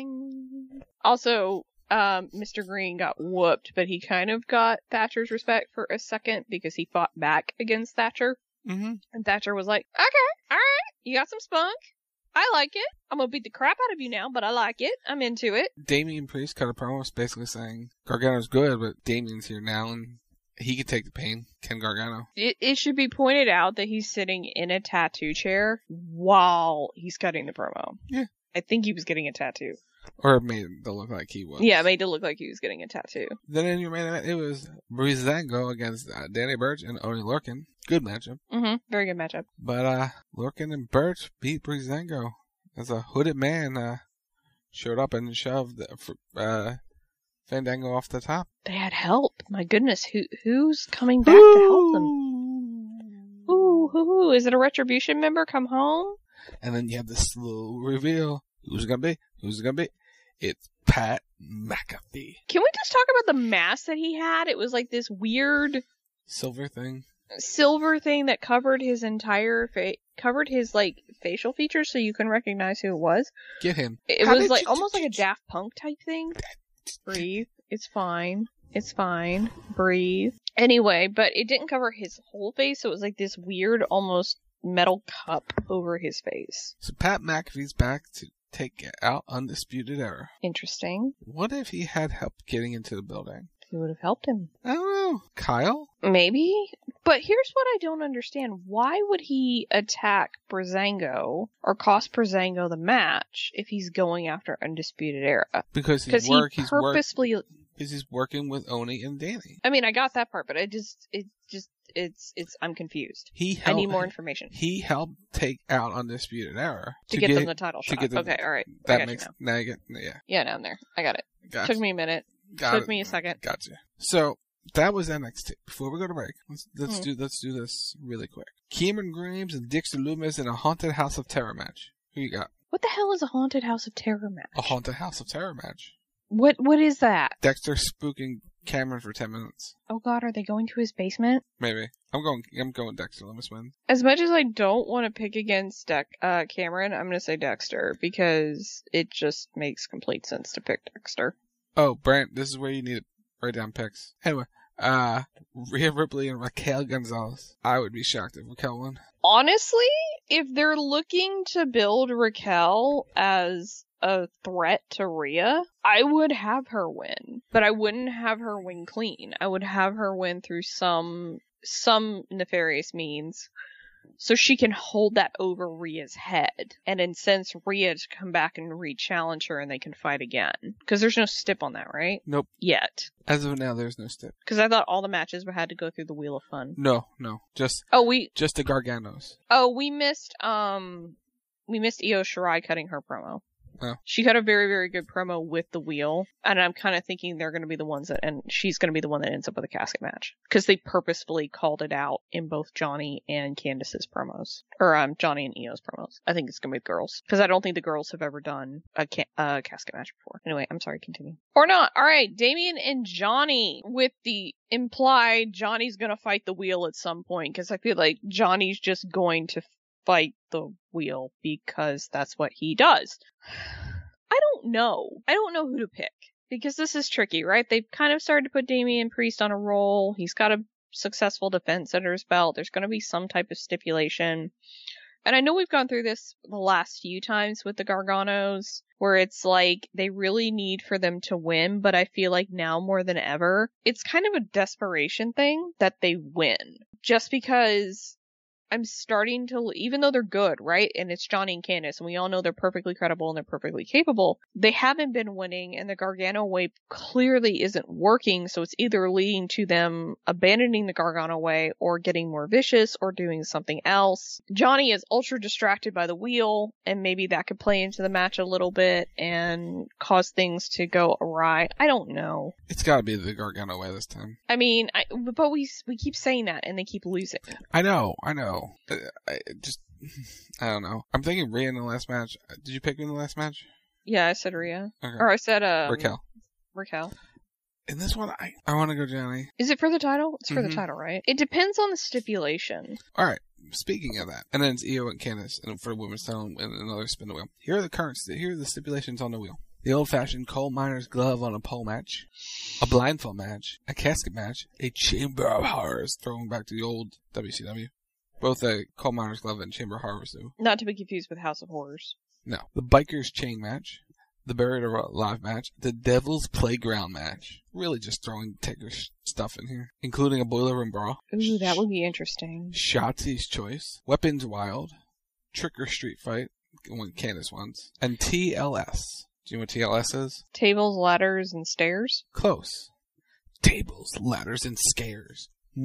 Ding. Also, Um, Mister Green got whooped, but he kind of got Thatcher's respect for a second because he fought back against Thatcher. Mm-hmm. And Thatcher was like, okay, alright, you got some spunk. I like it. I'm gonna beat the crap out of you now, but I like it. I'm into it. Damian Priest cut a promo basically saying Gargano's good, but Damian's here now and he can take the pain. Ken Gargano. It, it should be pointed out that he's sitting in a tattoo chair while he's cutting the promo. Yeah. I think he was getting a tattoo. Or it made it look like he was. Yeah, it made it look like he was getting a tattoo. Then in your main event, it was Breezango against uh, Danny Burch and Oney Lorcan. Good matchup. Mm-hmm. Very good matchup. But uh, Lorcan and Burch beat Breezango as a hooded man uh, showed up and shoved uh, Fandango off the top. They had help. My goodness, who who's coming back Ooh. to help them? Ooh, ooh, is it a Retribution member come home? And then you have this slow reveal. Who's it gonna be? Who's it gonna be? It's Pat McAfee. Can we just talk about the mask that he had? It was like this weird silver thing. Silver thing that covered his entire face, covered his like facial features, so you couldn't recognize who it was. Get him. It How was like almost like a Daft Punk type thing. Breathe. It's fine. It's fine. Breathe. Anyway, but it didn't cover his whole face, so it was like this weird, almost metal cup over his face. So Pat McAfee's back to take out Undisputed Era. Interesting. What if he had help getting into the building? Who would have helped him? I don't know. Kyle? Maybe. But here's what I don't understand. Why would he attack Breezango or cost Breezango the match if he's going after Undisputed Era? Because he's work, he he's purposely... Work, because he's working with Oney and Danny. I mean, I got that part, but I just... It just... It's, it's, I'm confused. He helped, I need more information. He helped take out Undisputed Era. To, to get, get them the title shot. The, okay, alright. That makes, you now. now you get, yeah. Yeah, now I'm there. I got it. Gotcha. Took me a minute. Got Took it. me a second. Gotcha. So, that was N X T. Before we go to break, let's, let's mm. do, let's do this really quick. Cameron Grimes and Dexter Lumis in a Haunted House of Terror match. Who you got? What the hell is a Haunted House of Terror match? A Haunted House of Terror match. What What is that? Dexter spooking Cameron for ten minutes. Oh god, are they going to his basement? Maybe. I'm going I'm going Dexter. Let me win. As much as I don't want to pick against De- uh, Cameron, I'm going to say Dexter because it just makes complete sense to pick Dexter. Oh, Brant, this is where you need to write down picks. Anyway, uh, Rhea Ripley and Raquel Gonzalez. I would be shocked if Raquel won. Honestly, if they're looking to build Raquel as a threat to Rhea, I would have her win. But I wouldn't have her win clean. I would have her win through some some nefarious means so she can hold that over Rhea's head and incense Rhea to come back and re-challenge her and they can fight again. Because there's no stip on that, right? Nope. Yet. As of now, there's no stip. Because I thought all the matches had to go through the Wheel of Fun. No, no. Just oh, we just the Garganos. Oh, we missed um we missed Io Shirai cutting her promo. Oh. She cut a very, very good promo with the wheel, and I'm kind of thinking they're going to be the ones that, and she's going to be the one that ends up with a casket match. Because they purposefully called it out in both Johnny and Candice's promos. Or, um, Johnny and Io's promos. I think it's going to be the girls. Because I don't think the girls have ever done a, ca- a casket match before. Anyway, I'm sorry, continue. Or not. Alright, Damian and Johnny, with the implied Johnny's going to fight the wheel at some point, because I feel like Johnny's just going to fight the wheel because that's what he does. I don't know. I don't know who to pick because this is tricky, right? They've kind of started to put Damian Priest on a roll. He's got a successful defense under his belt. There's going to be some type of stipulation. And I know we've gone through this the last few times with the Garganos where it's like they really need for them to win, but I feel like now more than ever, it's kind of a desperation thing that they win just because I'm starting to, even though they're good, right? And it's Johnny and Candice, and we all know they're perfectly credible and they're perfectly capable. They haven't been winning, and the Gargano way clearly isn't working, so it's either leading to them abandoning the Gargano way, or getting more vicious, or doing something else. Johnny is ultra distracted by the wheel, and maybe that could play into the match a little bit, and cause things to go awry. I don't know. It's gotta be the Gargano way this time. I mean, I, but we we keep saying that, and they keep losing. I know, I know. I just, I don't know. I'm thinking Rhea in the last match. Did you pick in the last match? Yeah, I said Rhea. Okay. Or I said, um... Raquel. Raquel. In this one, I, I want to go Johnny. Is it for the title? It's for mm-hmm. the title, right? It depends on the stipulation. Alright, speaking of that. And then it's Io and Candice and for women's title and another spin the wheel. Here are the current, here are the stipulations on the wheel. The old-fashioned coal miner's glove on a pole match, a blindfold match, a casket match, a chamber of horrors, throwing back to the old W C W. Both a coal miner's glove and chamber of horrors, though. Not to be confused with House of Horrors. No. The biker's chain match, the buried alive match, the devil's playground match. Really just throwing Taker stuff in here, including a boiler room brawl. Ooh, that would be interesting. Shotzi's choice, weapons wild, trick or street fight, when Candice wants, and T L S. Do you know what T L S is? Tables, ladders, and stairs? Close. Tables, ladders, and scares.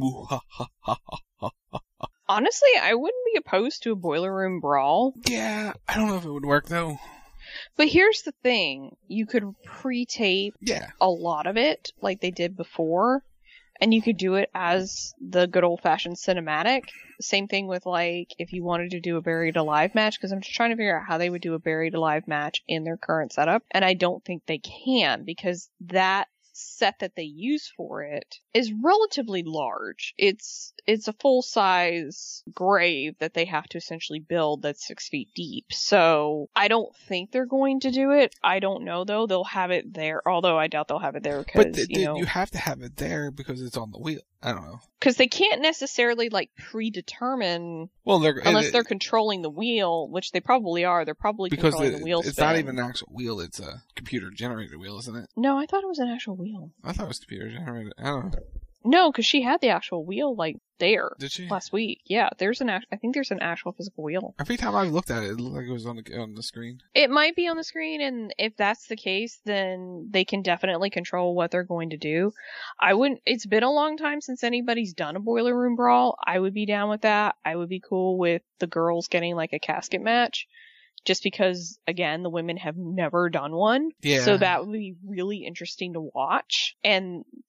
Honestly, I wouldn't be opposed to a boiler room brawl. Yeah, I don't know if it would work though. But here's the thing. You could pre-tape yeah. a lot of it like they did before, and you could do it as the good old-fashioned cinematic. Same thing with, like, if you wanted to do a Buried Alive match, because I'm just trying to figure out how they would do a Buried Alive match in their current setup, and I don't think they can, because that set that they use for it is relatively large. It's it's a full-size grave that they have to essentially build that's six feet deep. So I don't think they're going to do it. I don't know though. They'll have it there, although I doubt they'll have it there because but th- you know you have to have it there because it's on the wheel. I don't know. Because they can't necessarily like predetermine. Well, they're, unless it, they're controlling the wheel, which they probably are. They're probably because controlling it, the wheel. It's spin. not even an actual wheel. It's a computer generated wheel, isn't it? No, I thought it was an actual wheel. I thought it was computer generated. I don't know. No, because she had the actual wheel like there. Did she? Last week. Yeah, there's an. Act- I think there's an actual physical wheel. Every time I've looked at it, it looked like it was on the on the screen. It might be on the screen, and if that's the case, then they can definitely control what they're going to do. I wouldn't. It's been a long time since anybody's done a boiler room brawl. I would be down with that. I would be cool with the girls getting like a casket match. Just because, again, the women have never done one. Yeah. So that would be really interesting to watch. And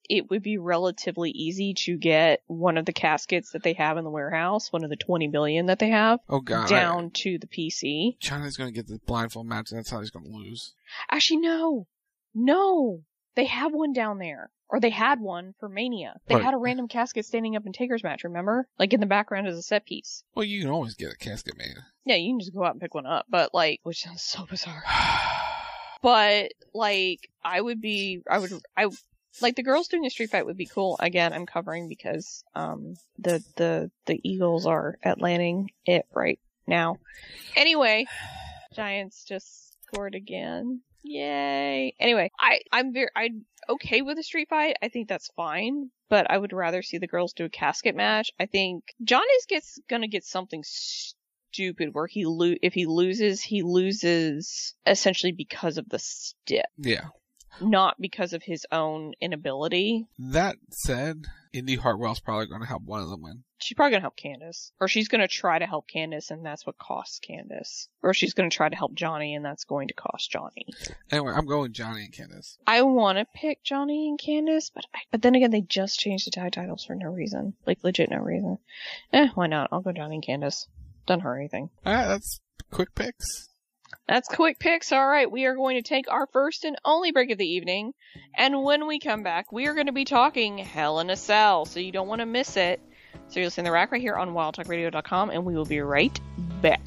it would be relatively easy to get one of the caskets that they have in the warehouse, one of the twenty billion that they have, oh, God, down I, to the P C. China's going to get the blindfold match, and that's how he's going to lose. Actually, no. No. They have one down there. Or they had one for Mania. They right. had a random casket standing up in Taker's match, remember? Like in the background as a set piece. Well, you can always get a casket made. Yeah, you can just go out and pick one up. But, like, which sounds so bizarre. But, like, I would be, I would, I, like, the girls doing a street fight would be cool. Again, I'm covering because, um, the, the, the Eagles are at landing it right now. Anyway, Giants just scored again. Yay. Anyway, I, I'm very, I'm okay with a street fight. I think that's fine, but I would rather see the girls do a casket match. I think Johnny's gets, gonna get something stupid where he lo- if he loses, he loses essentially because of the stick. Yeah. Not because of his own inability. That said, Indy Hartwell's probably going to help one of them win. She's probably going to help Candace. Or she's going to try to help Candace, and that's what costs Candace. Or she's going to try to help Johnny, and that's going to cost Johnny. Anyway, I'm going Johnny and Candace. I want to pick Johnny and Candace, but I, but then again, they just changed the tag titles for no reason. Like, legit no reason. Eh, why not? I'll go Johnny and Candace. Doesn't hurt anything. Alright, that's quick picks. That's quick picks. All right, we are going to take our first and only break of the evening. And when we come back, we are going to be talking Hell in a Cell, so you don't want to miss it. So you're listening to The Rack right here on wild talk radio dot com, and we will be right back.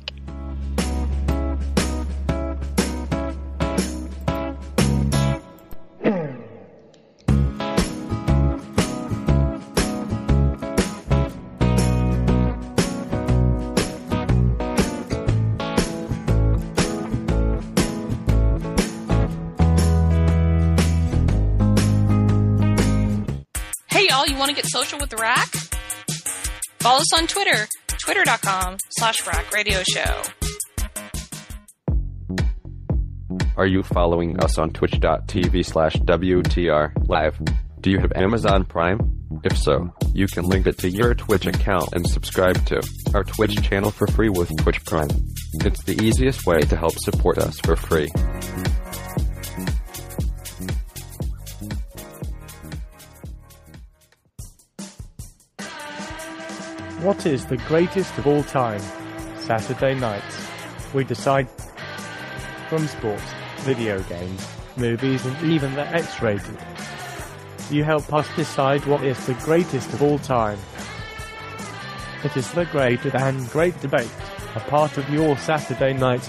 You want to get social with The Rack? Follow us on Twitter, twitter dot com slash rack radio show. Are you following us on twitch dot t v slash W T R live? Do you have Amazon Prime? If so, you can link it to your Twitch account and subscribe to our Twitch channel for free with Twitch Prime. It's the easiest way to help support us for free. What is the greatest of all time? Saturday nights. We decide from sports, video games, movies, and even the X-rated. You help us decide what is the greatest of all time. It is the great and great debate, a part of your Saturday night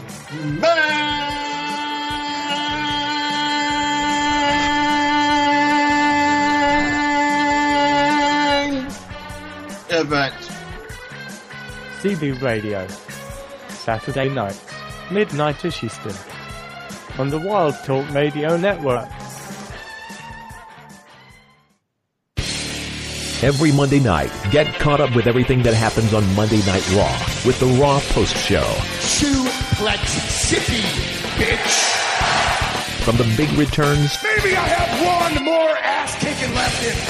event. C B Radio. Saturday nights, midnight-ish Eastern. On the Wild Talk Radio Network. Every Monday night, get caught up with everything that happens on Monday Night Raw with the Raw Post Show. Suplex City, bitch! From the big returns... Maybe I have one more ass-kicking left in me.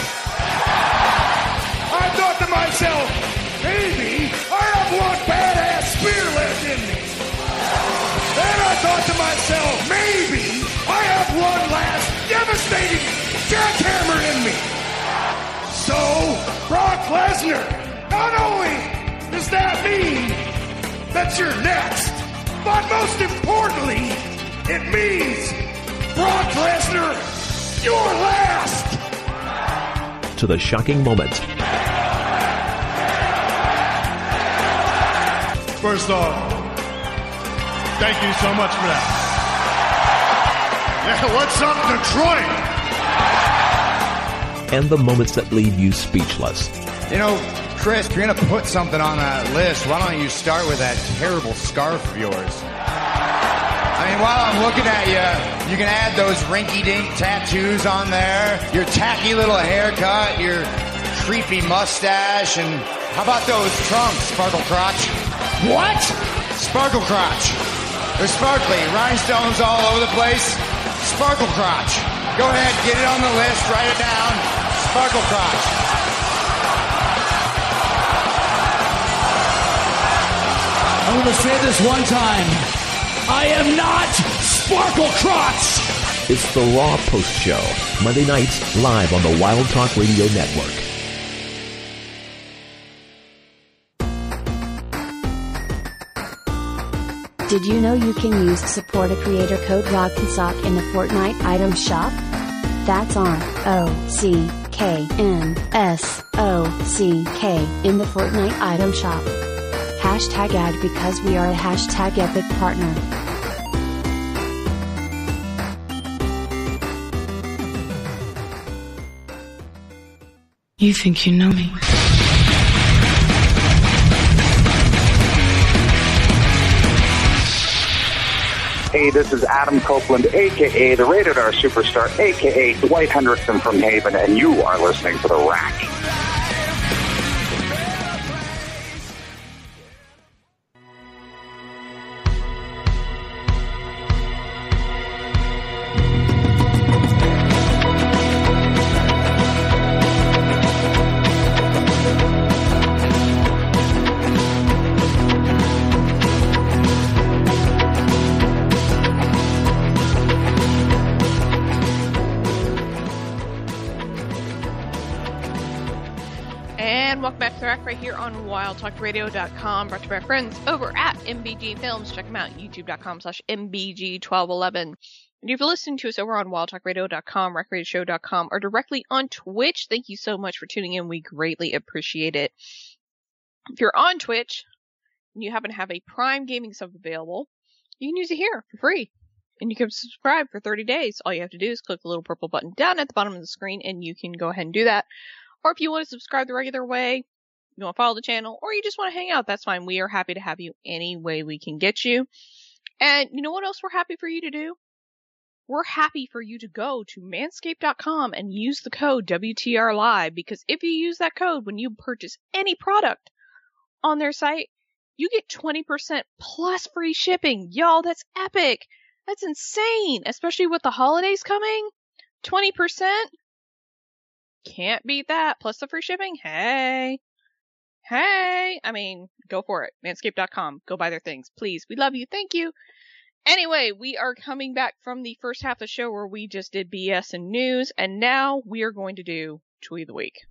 I thought to myself, maybe I have one badass spear left in me. Then I thought to myself, maybe I have one last devastating jackhammer in me. So, Brock Lesnar, not only does that mean that you're next, but most importantly, it means Brock Lesnar, you're last. To the shocking moment. First off, thank you so much for that. Yeah, what's up, Detroit? And the moments that leave you speechless. You know, Chris, if you're going to put something on that list, why don't you start with that terrible scarf of yours? I mean, while I'm looking at you, you can add those rinky-dink tattoos on there, your tacky little haircut, your creepy mustache, and how about those trunks, Sparkle Crotch? What? Sparkle Crotch. They're sparkly, rhinestones all over the place. Sparkle Crotch. Go ahead, get it on the list, write it down. Sparkle Crotch. I'm going to say this one time. I am not Sparkle Crotch. It's the Raw Post Show, Monday nights live on the Wild Talk Radio Network. Did you know you can use Support a Creator code ROCK'n'SOCK in the Fortnite item shop? That's R O C K N S O C K in the Fortnite item shop. Hashtag ad because we are a hashtag epic partner. You think you know me? Hey, this is Adam Copeland, a k a the Rated R Superstar, a k a Dwight Hendrickson from Haven, and you are listening to The Rack. Right here on wild talk radio dot com, brought to you by our friends over at M B G Films. Check them out, youtube dot com slash M B G twelve eleven. And if you're listening to us over on wild talk radio dot com, rack radio show dot com, or directly on Twitch, thank you so much for tuning in. We greatly appreciate it. If you're on Twitch and you happen to have a Prime Gaming sub available, you can use it here for free. And you can subscribe for thirty days. All you have to do is click the little purple button down at the bottom of the screen, and you can go ahead and do that. Or if you want to subscribe the regular way, you want to follow the channel, or you just want to hang out, that's fine. We are happy to have you any way we can get you. And you know what else we're happy for you to do? We're happy for you to go to manscaped dot com and use the code W T R Live, because if you use that code when you purchase any product on their site, you get twenty percent plus free shipping. Y'all, that's epic. That's insane, especially with the holidays coming. twenty percent? Can't beat that. Plus the free shipping? Hey. Hey, I mean, go for it. manscaped dot com. Go buy their things. Please. We love you. Thank you. Anyway, we are coming back from the first half of the show where we just did B S and news, and now we are going to do Tweet of the Week.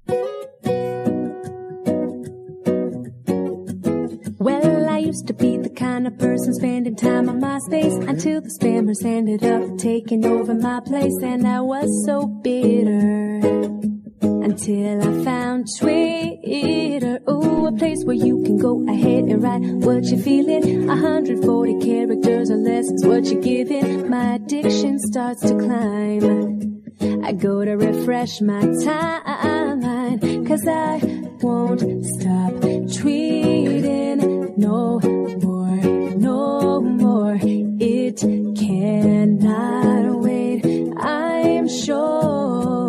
Well, I used to be the kind of person spending time on MySpace until the spammers ended up taking over my place, and I was so bitter. Until I found Twitter, ooh, a place where you can go ahead and write what you're feeling. one hundred forty characters or less is what you're giving. My addiction starts to climb. I go to refresh my timeline, cause I won't stop tweeting no more, no more. It cannot wait, I'm sure.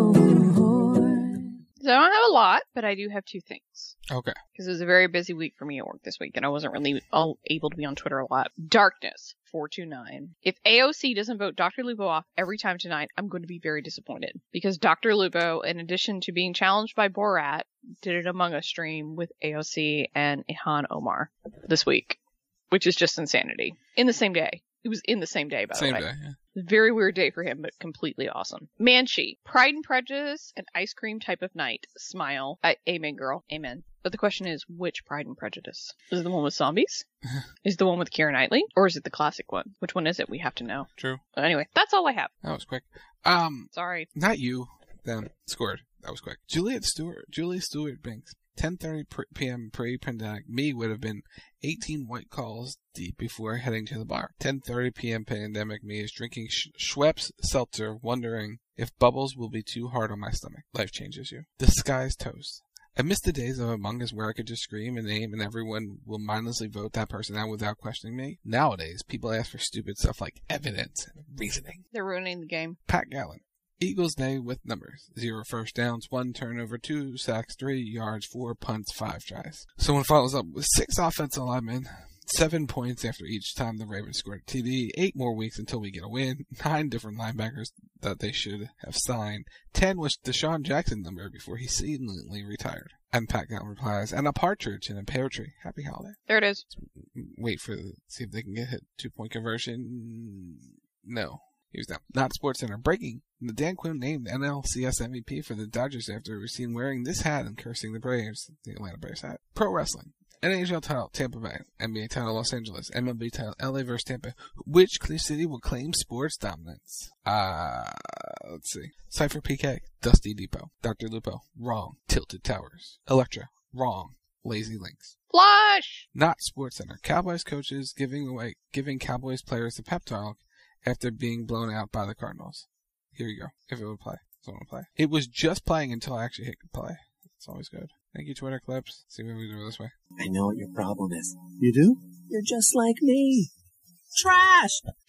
So I don't have a lot, but I do have two things. Okay. Because it was a very busy week for me at work this week, and I wasn't really all able to be on Twitter a lot. Darkness four two nine. If A O C doesn't vote Doctor Lupo off every time tonight, I'm going to be very disappointed. Because Doctor Lupo, in addition to being challenged by Borat, did an Among Us stream with A O C and Ilhan Omar this week, which is just insanity. In the same day. It was in the same day, by same the way. Same day, yeah. Very weird day for him, but completely awesome. Manchi, Pride and Prejudice, an ice cream type of night. Smile. I, amen, girl. Amen. But the question is, which Pride and Prejudice? Is it the one with zombies? Is it the one with Keira Knightley? Or is it the classic one? Which one is it? We have to know. True. But anyway, that's all I have. That was quick. Um, Sorry. Not you. Them. Scored. That was quick. Juliet Stewart. Julie Stewart Binks. ten thirty p.m. pre-pandemic, me would have been eighteen white calls deep before heading to the bar. ten thirty p.m. pandemic me is drinking Sch- Schweppes seltzer, wondering if bubbles will be too hard on my stomach. Life changes you. The sky's toast. I miss the days of Among Us where I could just scream a name and everyone will mindlessly vote that person out without questioning me. Nowadays, people ask for stupid stuff like evidence and reasoning. They're ruining the game. Pat Gallen. Eagles Day with numbers. Zero first downs, one turnover, two sacks, three yards, four punts, five tries. Someone follows up with six offensive linemen, seven points after each time the Ravens scored a T D, eight more weeks until we get a win, nine different linebackers that they should have signed, ten was Deshaun Jackson number before he seemingly retired. And Pat Gallen replies, and a partridge in a pear tree. Happy holiday. There it is. Wait for, see if they can get hit two-point conversion. No. He was down. Not SportsCenter. Breaking. Dan Quinn named N L C S M V P for the Dodgers after he was seen wearing this hat and cursing the Braves, the Atlanta Braves hat. Pro Wrestling. N H L title, Tampa Bay. N B A title, Los Angeles. M L B title, L A versus Tampa. Which city will claim sports dominance? Uh, let's see. Cypher P K, Dusty Depot. Doctor Lupo, wrong. Tilted Towers. Electra, wrong. Lazy Links. Flush! Not SportsCenter. Cowboys coaches giving away, giving Cowboys players the pep talk after being blown out by the Cardinals. Here you go. If it would play. It's going to play. It was just playing until I actually hit play. It's always good. Thank you, Twitter Clips. See what we do this way. I know what your problem is. You do? You're just like me. Trash!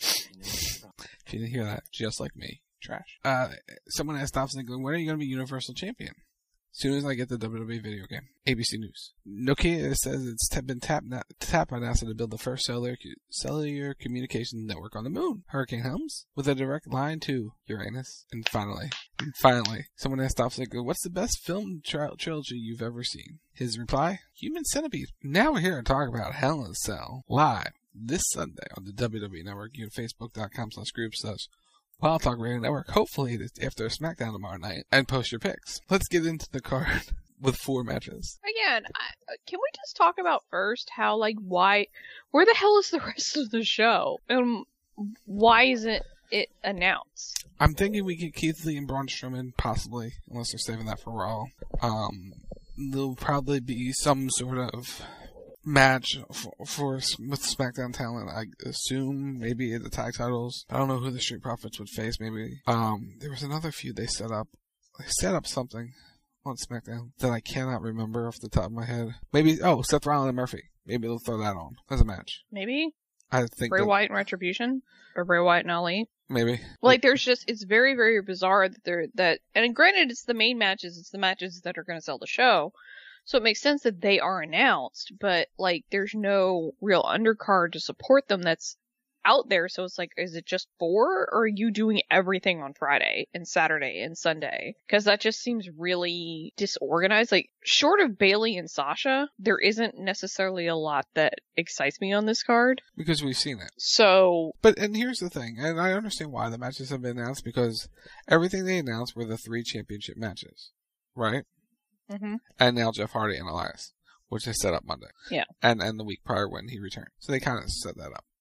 If you didn't hear that, just like me. Trash. Uh, someone asked Dobson, when are you going to be Universal Champion? As soon as I get the W W E video game. A B C News. Nokia says it's t- been tapped, na- tapped by NASA to build the first cellular, cellular communications network on the moon. Hurricane Helms, with a direct line to Uranus. And finally, and finally, someone asked Dobson, what's the best film tri- trilogy you've ever seen? His reply, Human Centipede. Now we're here to talk about Hell in a Cell, live this Sunday on the W W E Network. You can Facebook.com slash group slash Wild Talk Radio Network, hopefully after SmackDown tomorrow night, and post your picks. Let's get into the card with four matches. Again, I, can we just talk about first how, like, why, where the hell is the rest of the show? And why isn't it announced? I'm thinking we get Keith Lee and Braun Strowman, possibly, unless they're saving that for Raw. Um, there'll probably be some sort of match for, for with SmackDown talent, I assume. Maybe the tag titles. I don't know who the Street Profits would face. Maybe um there was another feud they set up. They set up something on SmackDown that I cannot remember off the top of my head. Maybe oh Seth Rollins and Murphy. Maybe they'll throw that on as a match. Maybe I think Bray that, Wyatt and Retribution, or Bray Wyatt and Ali. Maybe like there's just it's very very bizarre that they're that and granted it's the main matches, it's the matches that are going to sell the show. So it makes sense that they are announced, but, like, there's no real undercard to support them that's out there. So it's like, is it just four, or are you doing everything on Friday and Saturday and Sunday? Because that just seems really disorganized. Like, short of Bayley and Sasha, there isn't necessarily a lot that excites me on this card. Because we've seen it. So... But, and here's the thing, and I understand why the matches have been announced, because everything they announced were the three championship matches, right? Mm-hmm. And now Jeff Hardy and Elias, which they set up Monday. Yeah. And and the week prior when he returned. So they kind of set that up.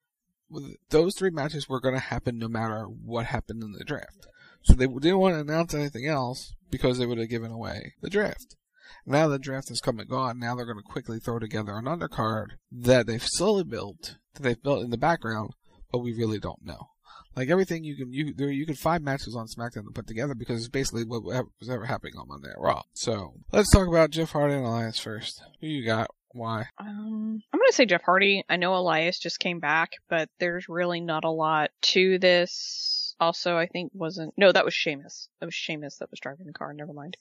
Those three matches were going to happen no matter what happened in the draft. So they didn't want to announce anything else because they would have given away the draft. Now the draft has come and gone. Now they're going to quickly throw together an undercard that they've slowly built, that they've built in the background, but we really don't know. Like everything you can, you there you can find matches on SmackDown to put together because it's basically what was ever happening on Monday at Raw. So let's talk about Jeff Hardy and Elias first. Who you got? Why? Um, I'm gonna say Jeff Hardy. I know Elias just came back, but there's really not a lot to this. Also, I think wasn't no, that was Sheamus. That was Sheamus that was driving the car. Never mind.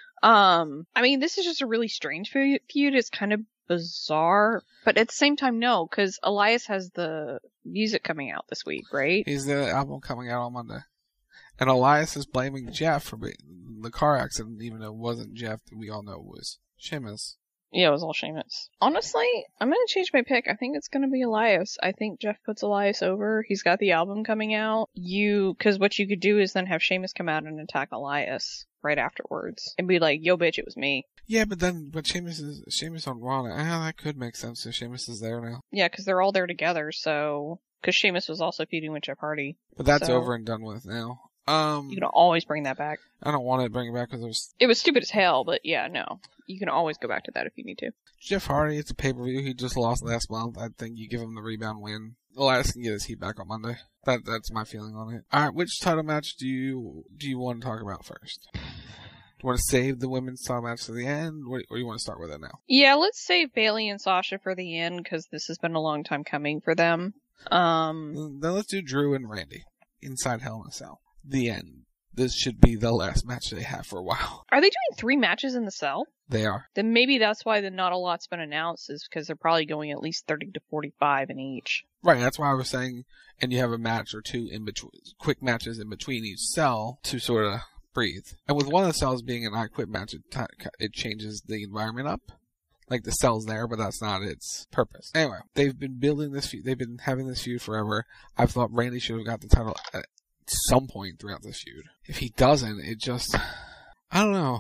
Um, I mean, this is just a really strange feud. It's kind of bizarre, but at the same time, no, because Elias has the music coming out this week, right? He's the album coming out on Monday. And Elias is blaming Jeff for the car accident, even though it wasn't Jeff. We all know it was Sheamus. Yeah, it was all Sheamus. Honestly, I'm going to change my pick. I think it's going to be Elias. I think Jeff puts Elias over. He's got the album coming out. You, because what you could do is then have Sheamus come out and attack Elias right afterwards and be like, yo, bitch, it was me. Yeah, but then, but Sheamus is, Sheamus on Raw, ah, that could make sense if Sheamus is there now. Yeah, because they're all there together, so, because Sheamus was also feuding with Jeff Hardy. But that's so. over and done with now. Um, you can always bring that back. I don't want to bring it back because it was... It was stupid as hell, but yeah, no. You can always go back to that if you need to. Jeff Hardy, it's a pay-per-view. He just lost last month. I think you give him the rebound win. Elias can get his heat back on Monday. That That's my feeling on it. Alright, which title match do you do you want to talk about first? Do you want to save the women's title match to the end, or do you want to start with it now? Yeah, let's save Bayley and Sasha for the end, because this has been a long time coming for them. Um, Then let's do Drew and Randy inside Hell in a Cell. The end. This should be the last match they have for a while. Are they doing three matches in the cell? They are. Then maybe that's why the not a lot's been announced, is because they're probably going at least thirty to forty-five in each. Right, that's why I was saying, and you have a match or two in between, quick matches in between each cell to sort of breathe. And with one of the cells being an I Quit match, it, t- it changes the environment up. Like the cell's there, but that's not its purpose. Anyway, they've been building this feud. They've been having this feud forever. I thought Randy should have got the title some point throughout this feud. If he doesn't, it just, I don't know.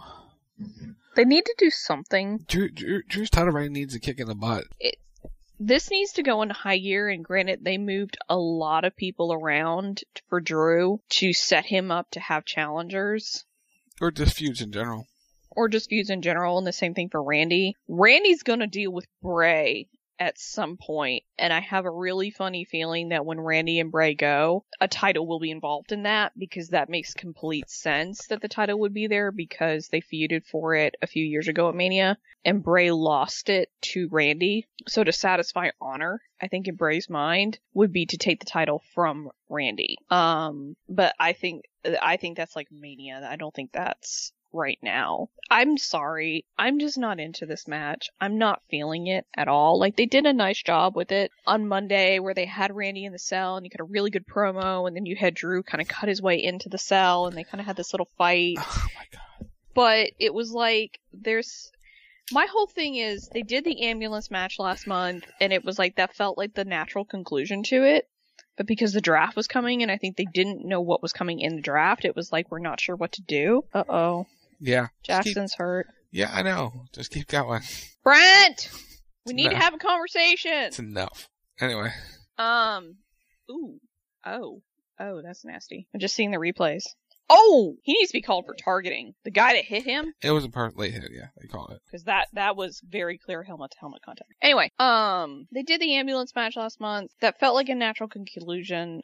They need to do something. Drew, Drew, Drew's title reign needs a kick in the butt. It, this needs to go into high gear, and granted, they moved a lot of people around for Drew to set him up to have challengers. Or just feuds in general. Or just feuds in general, and the same thing for Randy. Randy's gonna deal with Bray at some point, and I have a really funny feeling that when Randy and Bray go, a title will be involved in that, because that makes complete sense that the title would be there, because they feuded for it a few years ago at Mania, and Bray lost it to Randy. So to satisfy honor, I think in Bray's mind, would be to take the title from Randy. Um, but I think, I think that's like Mania. I don't think that's right now. I'm sorry. I'm just not into this match. I'm not feeling it at all. Like, they did a nice job with it on Monday where they had Randy in the cell and you got a really good promo, and then you had Drew kind of cut his way into the cell and they kind of had this little fight. Oh my god. But it was like, there's, my whole thing is, they did the ambulance match last month and it was like, that felt like the natural conclusion to it. But because the draft was coming and I think they didn't know what was coming in the draft, it was like, we're not sure what to do. Uh-oh. Yeah. Jackson's keep, hurt. Yeah, I know. Just keep going. Brent! We It's need enough. to have a conversation! It's enough. Anyway. Um, ooh. Oh. Oh, that's nasty. I'm just seeing the replays. Oh! He needs to be called for targeting. The guy that hit him? It was a part late hit, yeah, they call it. Because that, that was very clear helmet-to-helmet contact. Anyway, um, they did the ambulance match last month. That felt like a natural conclusion.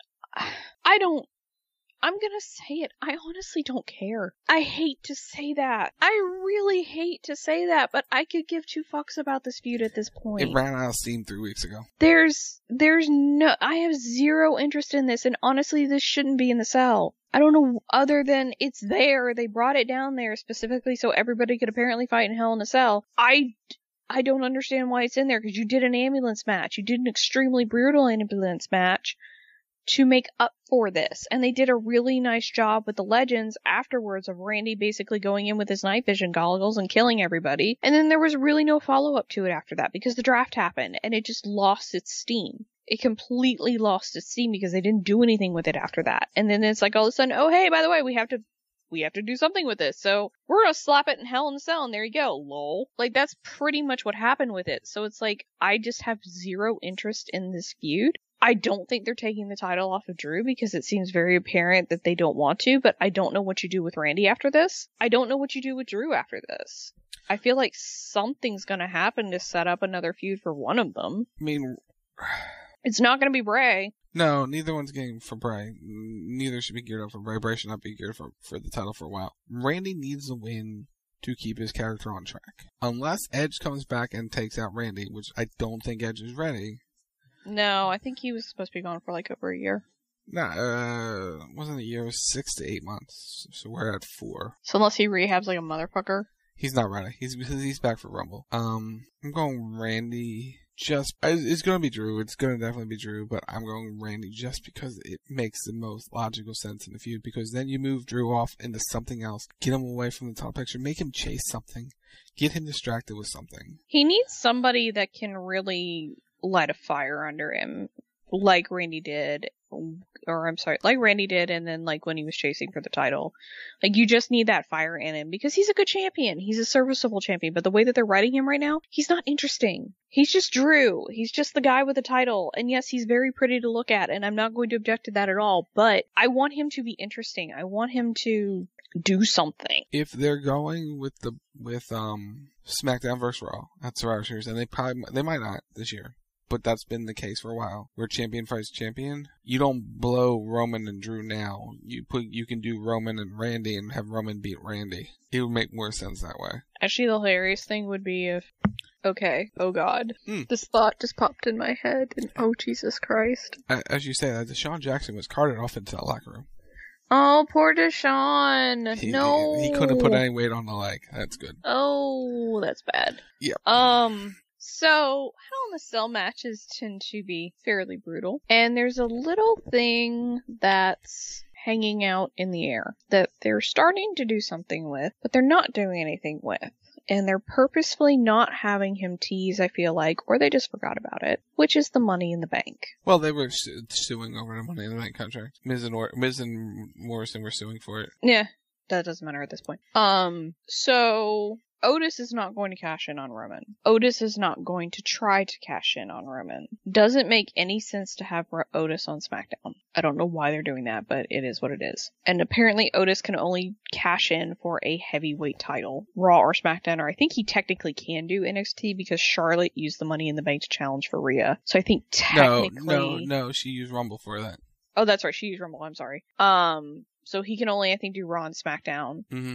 I don't... I'm gonna say it. I honestly don't care. I hate to say that. I really hate to say that, but I could give two fucks about this feud at this point. It ran out of steam three weeks ago. There's, there's no, I have zero interest in this, and honestly, this shouldn't be in the cell. I don't know, other than it's there. They brought it down there specifically so everybody could apparently fight in Hell in a Cell. I, I don't understand why it's in there, because you did an ambulance match. You did an extremely brutal ambulance match to make up for this. And they did a really nice job with the legends afterwards of Randy basically going in with his night vision goggles and killing everybody. And then there was really no follow-up to it after that because the draft happened and it just lost its steam. It completely lost its steam because they didn't do anything with it after that. And then it's like all of a sudden, oh hey, by the way, we have to we have to do something with this. So we're gonna slap it in Hell in a Cell and there you go, lol. Like that's pretty much what happened with it. So it's like I just have zero interest in this feud. I don't think they're taking the title off of Drew because it seems very apparent that they don't want to, but I don't know what you do with Randy after this. I don't know what you do with Drew after this. I feel like something's gonna happen to set up another feud for one of them. I mean, it's not gonna be Bray. No, neither one's getting for Bray. Neither should be geared up for Bray. Bray should not be geared for, for the title for a while. Randy needs a win to keep his character on track. Unless Edge comes back and takes out Randy, which I don't think Edge is ready. No, I think he was supposed to be gone for like over a year. No, nah, uh, wasn't a year, it was six to eight months. So we're at four. So unless he rehabs like a motherfucker? He's not ready. He's he's back for Rumble. Um, I'm going Randy. Just it's going to be Drew. It's going to definitely be Drew, but I'm going Randy just because it makes the most logical sense in the feud. Because then you move Drew off into something else, get him away from the top picture, make him chase something, get him distracted with something. He needs somebody that can really light a fire under him, like Randy did, or I'm sorry, like Randy did, and then like when he was chasing for the title. Like you just need that fire in him because he's a good champion. He's a serviceable champion, but the way that they're writing him right now, he's not interesting. He's just Drew. He's just the guy with the title. And yes, he's very pretty to look at, and I'm not going to object to that at all, but I want him to be interesting. I want him to do something. If they're going with the with um SmackDown versus Raw at Survivor Series, and they probably they might not this year. But that's been the case for a while. Where champion fights champion, you don't blow Roman and Drew now. You put you can do Roman and Randy and have Roman beat Randy. It would make more sense that way. Actually, the hilarious thing would be if, okay, oh god, mm. this thought just popped in my head, and oh Jesus Christ. As you say that, Deshaun Jackson was carted off into the locker room. Oh, poor Deshaun. He, no. He, he couldn't put any weight on the leg. That's good. Oh, that's bad. Yep. Um... So, Hell in a Cell matches tend to be fairly brutal. And there's a little thing that's hanging out in the air that they're starting to do something with, but they're not doing anything with. and they're purposefully not having him tease, I feel like, or they just forgot about it, which is the Money in the Bank. Well, they were su- suing over the Money in the Bank contract. Miz and, or- Miz and Morrison were suing for it. Yeah, that doesn't matter at this point. Um, so... Otis is not going to cash in on Roman. Otis is not going to try to cash in on Roman. Doesn't make any sense to have Otis on SmackDown. I don't know why they're doing that, but it is what it is. And apparently Otis can only cash in for a heavyweight title, Raw or SmackDown, or I think he technically can do N X T because Charlotte used the Money in the Bank to challenge for Rhea. So I think technically... No, no, no, she used Rumble for that. Oh, that's right, she used Rumble, I'm sorry. Um, so he can only, I think, do Raw and SmackDown. Mm-hmm.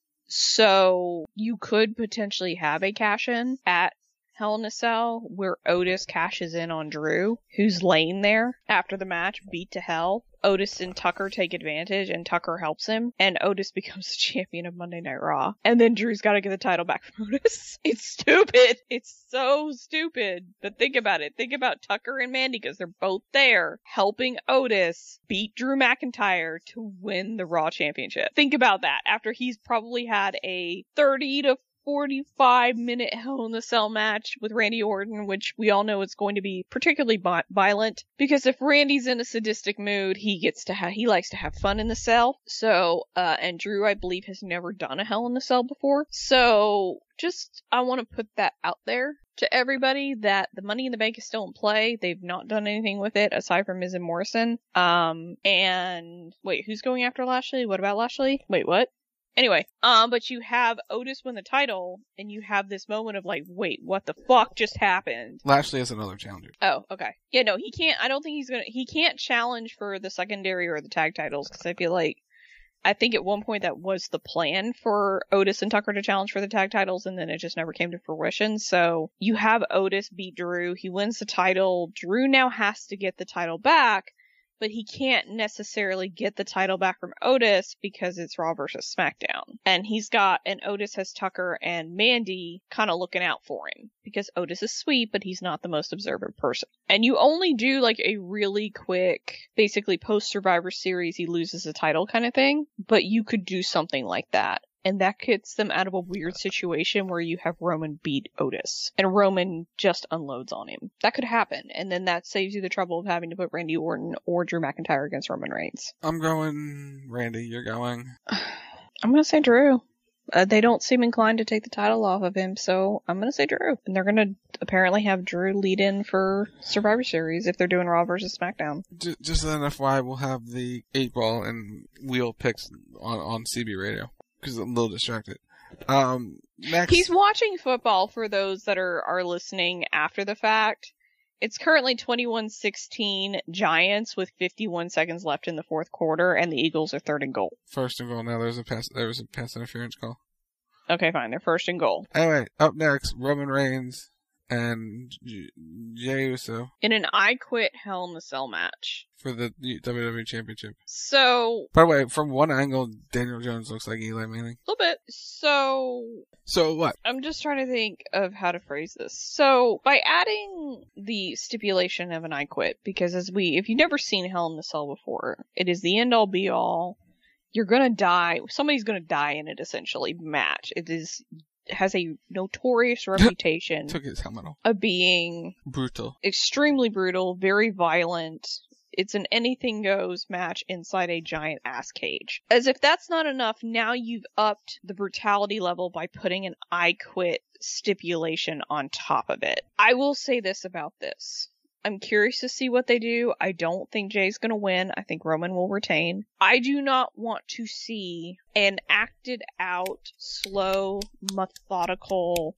So you could potentially have a cash in at Hell in a Cell where Otis cashes in on Drew, who's laying there after the match, beat to hell. Otis and Tucker take advantage, and Tucker helps him, and Otis becomes the champion of Monday Night Raw. And then Drew's got to get the title back from Otis. It's stupid. It's so stupid. But think about it. Think about Tucker and Mandy, because they're both there helping Otis beat Drew McIntyre to win the Raw Championship. Think about that. After he's probably had a thirty to forty-five minute Hell in a Cell match with Randy Orton, which we all know is going to be particularly bi- violent, because if Randy's in a sadistic mood, he gets to have, he likes to have fun in the cell. So, uh, and Drew, I believe, has never done a Hell in a Cell before. So, just, I want to put that out there to everybody that the Money in the Bank is still in play. They've not done anything with it aside from Miz and Morrison. Um, and, wait, who's going after Lashley? What about Lashley? Wait, what? Anyway, um, but you have Otis win the title, and you have this moment of like, wait, what the fuck just happened? Lashley has another challenger. Oh, okay. Yeah, no, he can't, I don't think he's gonna, he can't challenge for the secondary or the tag titles, because I feel like, I think at one point that was the plan for Otis and Tucker to challenge for the tag titles, and then it just never came to fruition. So, you have Otis beat Drew, he wins the title, Drew now has to get the title back, but he can't necessarily get the title back from Otis because it's Raw versus SmackDown. And he's got, and Otis has Tucker and Mandy kind of looking out for him. Because Otis is sweet, but he's not the most observant person. And you only do like a really quick, basically post-Survivor Series, he loses the title kind of thing. But you could do something like that. And that gets them out of a weird situation where you have Roman beat Otis. And Roman just unloads on him. That could happen. And then that saves you the trouble of having to put Randy Orton or Drew McIntyre against Roman Reigns. I'm going Randy. You're going? I'm going to say Drew. Uh, they don't seem inclined to take the title off of him, so I'm going to say Drew. And they're going to apparently have Drew lead in for Survivor Series if they're doing Raw versus SmackDown. Just, just an F Y I, we'll have the eight ball and wheel picks on, on C B radio. Because I'm a little distracted. Um, next. He's watching football for those that are, are listening after the fact. It's currently twenty-one sixteen Giants with fifty-one seconds left in the fourth quarter, and the Eagles are third and goal. First and goal. Now there's a pass, there was a pass interference call. Okay, fine. They're first and goal. Anyway, up next, Roman Reigns and J- Jey Uso. In an I Quit Hell in a Cell match. For the W W E Championship. So... By the way, from one angle, Daniel Jones looks like Eli Manning. A little bit. So... So what? I'm just trying to think of how to phrase this. So, by adding the stipulation of an I Quit, because as we... If you've never seen Hell in a Cell before, it is the end-all be-all. You're gonna die. Somebody's gonna die in it, essentially, match. It is... has a notorious reputation Took his helmet off. of being brutal, extremely brutal, very violent. It's an anything goes match inside a giant ass cage. As if that's not enough, now you've upped the brutality level by putting an I Quit stipulation on top of it. I will say this about this. I'm curious to see what they do. I don't think Jay's gonna win. I think Roman will retain. I do not want to see an acted out, slow, methodical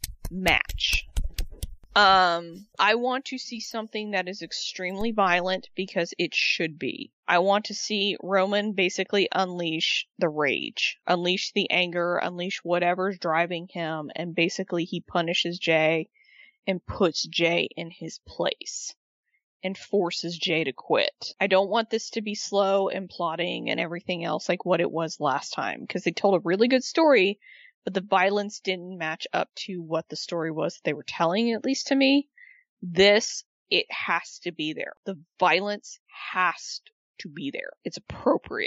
match. Um, I want to see something that is extremely violent because it should be. I want to see Roman basically unleash the rage, unleash the anger, unleash whatever's driving him, and basically he punishes Jay and puts Jay in his place and forces Jay to quit. I don't want this to be slow and plotting and everything else like what it was last time, because they told a really good story, but the violence didn't match up to what the story was that they were telling, at least to me. This, it has to be there. The violence has to be there. It's appropriate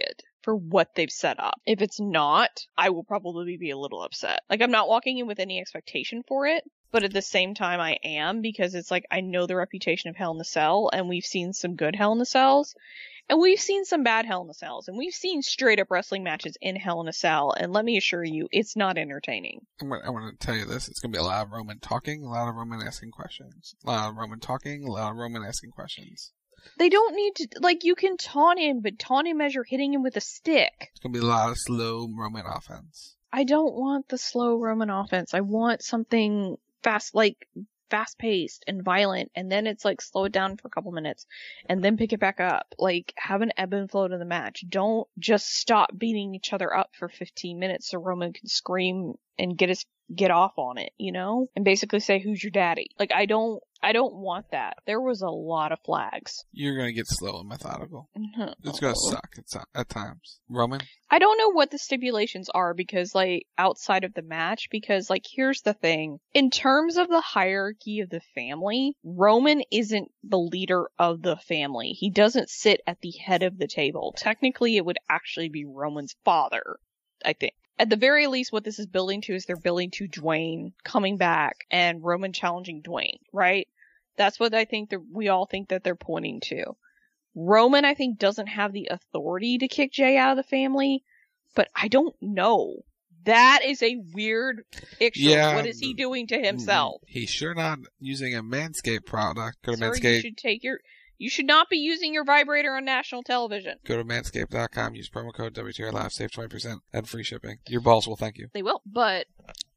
for what they've set up. If it's not, I will probably be a little upset. Like, I'm not walking in with any expectation for it, but at the same time I am, because it's like, I know the reputation of Hell in a Cell, and we've seen some good Hell in a Cells, and we've seen some bad Hell in a Cells, and we've seen straight up wrestling matches in Hell in a Cell, and let me assure you, it's not entertaining. I'm gonna, I want to tell you this, it's going to be a lot of Roman talking, a lot of Roman asking questions. A lot of Roman talking, a lot of Roman asking questions. They don't need to, like, you can taunt him, but taunt him as you're hitting him with a stick. It's going to be a lot of slow Roman offense. I don't want the slow Roman offense. I want something fast, like, fast-paced and violent, and then it's like, slow it down for a couple minutes, and then pick it back up. Like, have an ebb and flow to the match. Don't just stop beating each other up for fifteen minutes so Roman can scream and get his, get off on it, you know? And basically say, who's your daddy? Like, I don't, I don't want that. There was a lot of flags. You're going to get slow and methodical. Mm-hmm. It's going to suck at, at times. Roman? I don't know what the stipulations are because, like, outside of the match, because, like, here's the thing. In terms of the hierarchy of the family, Roman isn't the leader of the family. He doesn't sit at the head of the table. Technically, it would actually be Roman's father, I think. At the very least, what this is building to is they're building to Dwayne coming back and Roman challenging Dwayne, right? That's what I think that we all think that they're pointing to. Roman, I think, doesn't have the authority to kick Jay out of the family, but I don't know. That is a weird picture. Yeah, what is he doing to himself? He's sure not using a Manscaped product. Go to Sir, Manscaped. You should take your... You should not be using your vibrator on national television. Go to manscaped dot com, use promo code W T R Live, save twenty percent, and free shipping. Your balls will thank you. They will, but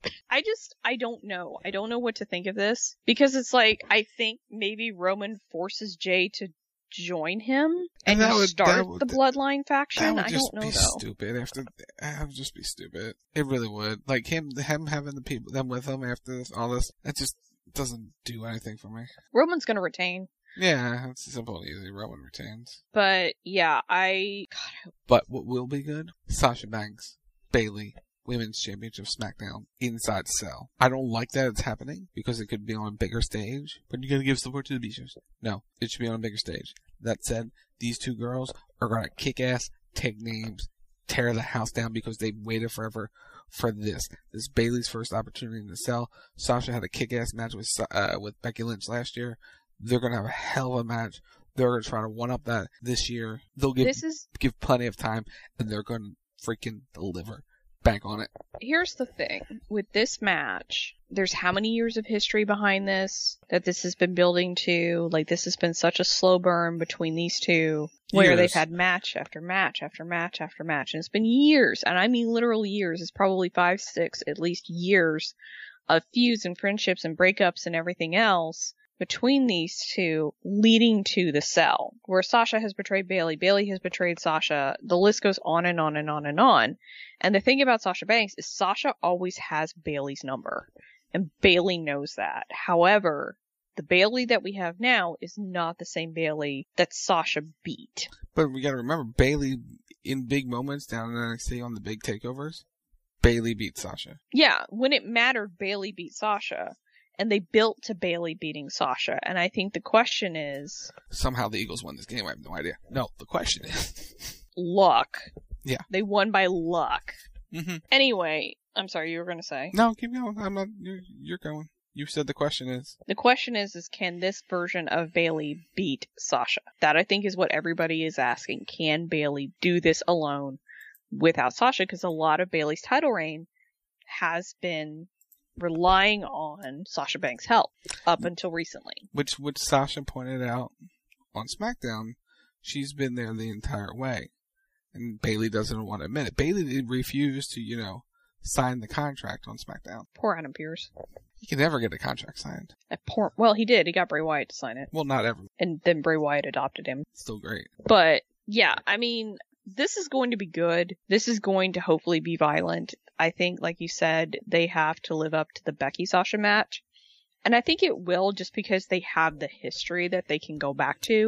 I just, I don't know. I don't know what to think of this. Because it's like, I think maybe Roman forces Jay to join him and, and would, start would, the Bloodline faction. That would I just don't know, be though. Stupid. After, that would just be stupid. It really would. Like, him him having the people, them with him after this, all this, that just doesn't do anything for me. Roman's gonna retain. Yeah, it's simple and easy. Roman retains. But, yeah, I... God. But what will be good? Sasha Banks, Bayley, Women's Championship SmackDown, inside Cell. I don't like that it's happening, because it could be on a bigger stage, but you gotta give support to the B-shows. No, it should be on a bigger stage. That said, these two girls are gonna kick ass, take names, tear the house down, because they've waited forever for this. This is Bayley's first opportunity in the Cell. Sasha had a kick ass match with, uh, with Becky Lynch last year. They're going to have a hell of a match. They're going to try to one-up that this year. They'll give this is... give plenty of time, and they're going to freaking deliver. Bank on it. Here's the thing. With this match, there's how many years of history behind this that this has been building to? Like, this has been such a slow burn between these two, where years. They've had match after match after match after match. And it's been years, and I mean literal years. It's probably five, six, at least years of feuds and friendships and breakups and everything else between these two, leading to the Cell, where Sasha has betrayed Bayley, Bayley has betrayed Sasha, the list goes on and on and on and on. And the thing about Sasha Banks is Sasha always has Bayley's number, and Bayley knows that. However, the Bayley that we have now is not the same Bayley that Sasha beat. But we gotta remember, Bayley, in big moments down in N X T on the big takeovers, Bayley beat Sasha. Yeah, when it mattered, Bayley beat Sasha. And they built to Bayley beating Sasha. And I think the question is... Somehow the Eagles won this game. I have no idea. No, the question is... luck. Yeah. They won by luck. Mm-hmm. Anyway, I'm sorry, you were going to say? No, keep going. I'm not... You're, you're going. You said the question is... The question is, is can this version of Bayley beat Sasha? That, I think, is what everybody is asking. Can Bayley do this alone without Sasha? Because a lot of Bayley's title reign has been... relying on Sasha Banks' help up until recently. Which, which Sasha pointed out on SmackDown, she's been there the entire way. And Bayley doesn't want to admit it. Bayley refused to, you know, sign the contract on SmackDown. Poor Adam Pearce. He can never get a contract signed. That poor, well, he did. He got Bray Wyatt to sign it. Well, not ever. And then Bray Wyatt adopted him. Still great. But, yeah, I mean, this is going to be good. This is going to hopefully be violent. I think, like you said, they have to live up to the Becky-Sasha match. And I think it will, just because they have the history that they can go back to.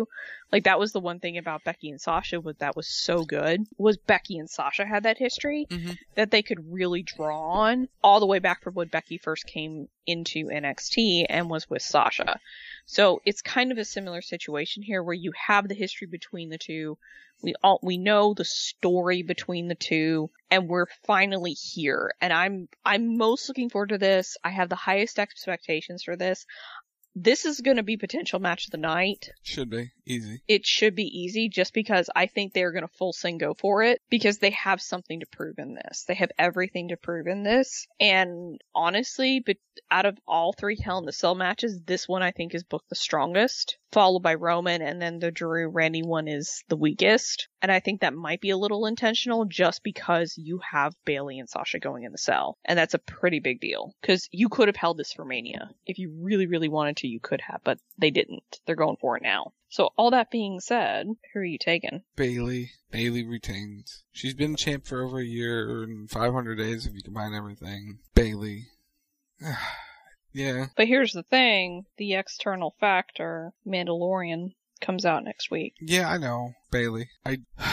Like, that was the one thing about Becky and Sasha was that was so good, was Becky and Sasha had that history mm-hmm. that they could really draw on all the way back from when Becky first came into N X T and was with Sasha. So it's kind of a similar situation here where you have the history between the two. We all, we know the story between the two, and we're finally here. And I'm, I'm most looking forward to this. I have the highest expectations for this. This is going to be potential match of the night. Should be. Easy. It should be easy just because I think they're going to full sing go for it because they have something to prove in this. They have everything to prove in this. And honestly, but out of all three Hell in the Cell matches, this one I think is booked the strongest, followed by Roman, and then the Drew Randy one is the weakest. And I think that might be a little intentional just because you have Bayley and Sasha going in the cell. And that's a pretty big deal because you could have held this for Mania. If you really, really wanted to, you could have, but they didn't. They're going for it now. So all that being said, who are you taking? Bayley. Bayley retains. She's been champ for over a year and five hundred days if you combine everything. Bayley. Yeah. But here's the thing. The external factor, Mandalorian, comes out next week. Yeah, I know. Bayley. I...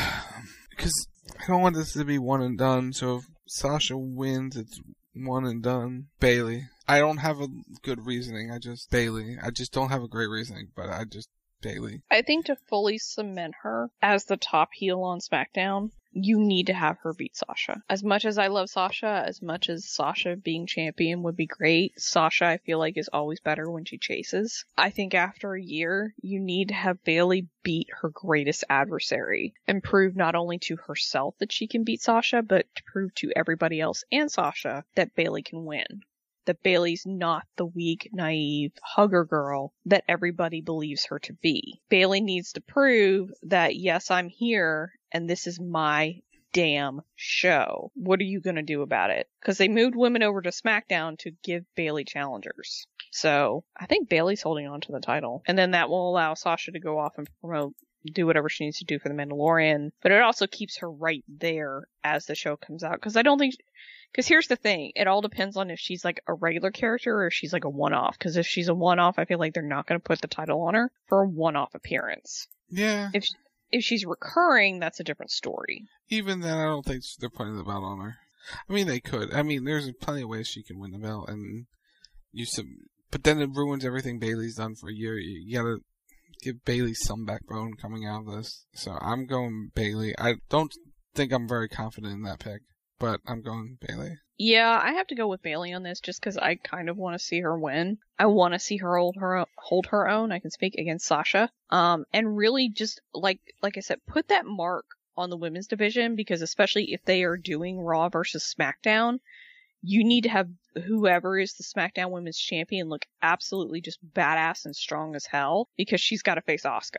Because I don't want this to be one and done, so if Sasha wins, it's one and done. Bayley. I don't have a good reasoning. I just... Bayley. I just don't have a great reasoning, but I just... Bayley. I think to fully cement her as the top heel on SmackDown, you need to have her beat Sasha. As much as I love Sasha, as much as Sasha being champion would be great, Sasha I feel like is always better when she chases. I think after a year, you need to have Bayley beat her greatest adversary and prove not only to herself that she can beat Sasha, but to prove to everybody else and Sasha that Bayley can win. That Bayley's not the weak, naive hugger girl that everybody believes her to be. Bayley needs to prove that, yes, I'm here, and this is my damn show. What are you going to do about it? Because they moved women over to SmackDown to give Bayley challengers. So I think Bayley's holding on to the title. And then that will allow Sasha to go off and promote, do whatever she needs to do for the Mandalorian. But it also keeps her right there as the show comes out. Because I don't think... Because here's the thing, it all depends on if she's like a regular character or if she's like a one-off. Because if she's a one-off, I feel like they're not going to put the title on her for a one-off appearance. Yeah. If if she's recurring, that's a different story. Even then, I don't think they're putting the belt on her. I mean, they could. I mean, there's plenty of ways she can win the belt, and you sub- but then it ruins everything Bayley's done for a year. You, you gotta give Bayley some backbone coming out of this. So I'm going Bayley. I don't think I'm very confident in that pick. But I'm going Bayley. Yeah, I have to go with Bayley on this just because I kind of want to see her win. I want to see her hold her hold her own. I can speak against Sasha. Um, and really just like like I said, put that mark on the women's division because especially if they are doing Raw versus SmackDown, you need to have whoever is the SmackDown Women's Champion look absolutely just badass and strong as hell because she's got to face Asuka.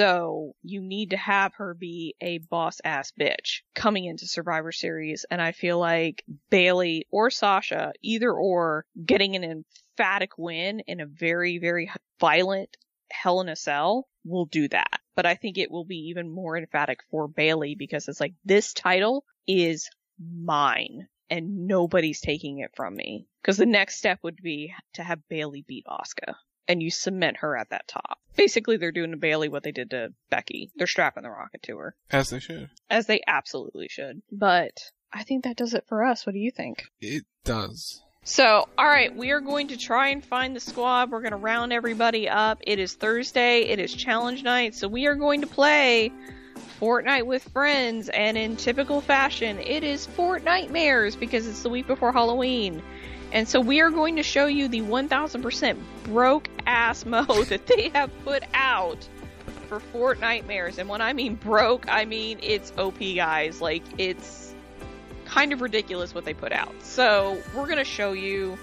So you need to have her be a boss ass bitch coming into Survivor Series. And I feel like Bayley or Sasha, either or, getting an emphatic win in a very, very violent Hell in a Cell will do that. But I think it will be even more emphatic for Bayley because it's like, this title is mine. And nobody's taking it from me. Because the next step would be to have Bayley beat Asuka. And you cement her at that top. Basically, they're doing to Bayley what they did to Becky. They're strapping the rocket to her. As they should. As they absolutely should. But I think that does it for us. What do you think? It does. So, alright, we are going to try and find the squad. We're going to round everybody up. It is Thursday. It is challenge night. So we are going to play Fortnite with friends, and in typical fashion, it is Fortnitemares because it's the week before Halloween. And so we are going to show you the one thousand percent broke ass mode that they have put out for Fortnitemares. And when I mean broke, I mean it's O P, guys. Like, it's kind of ridiculous what they put out. So we're going to show you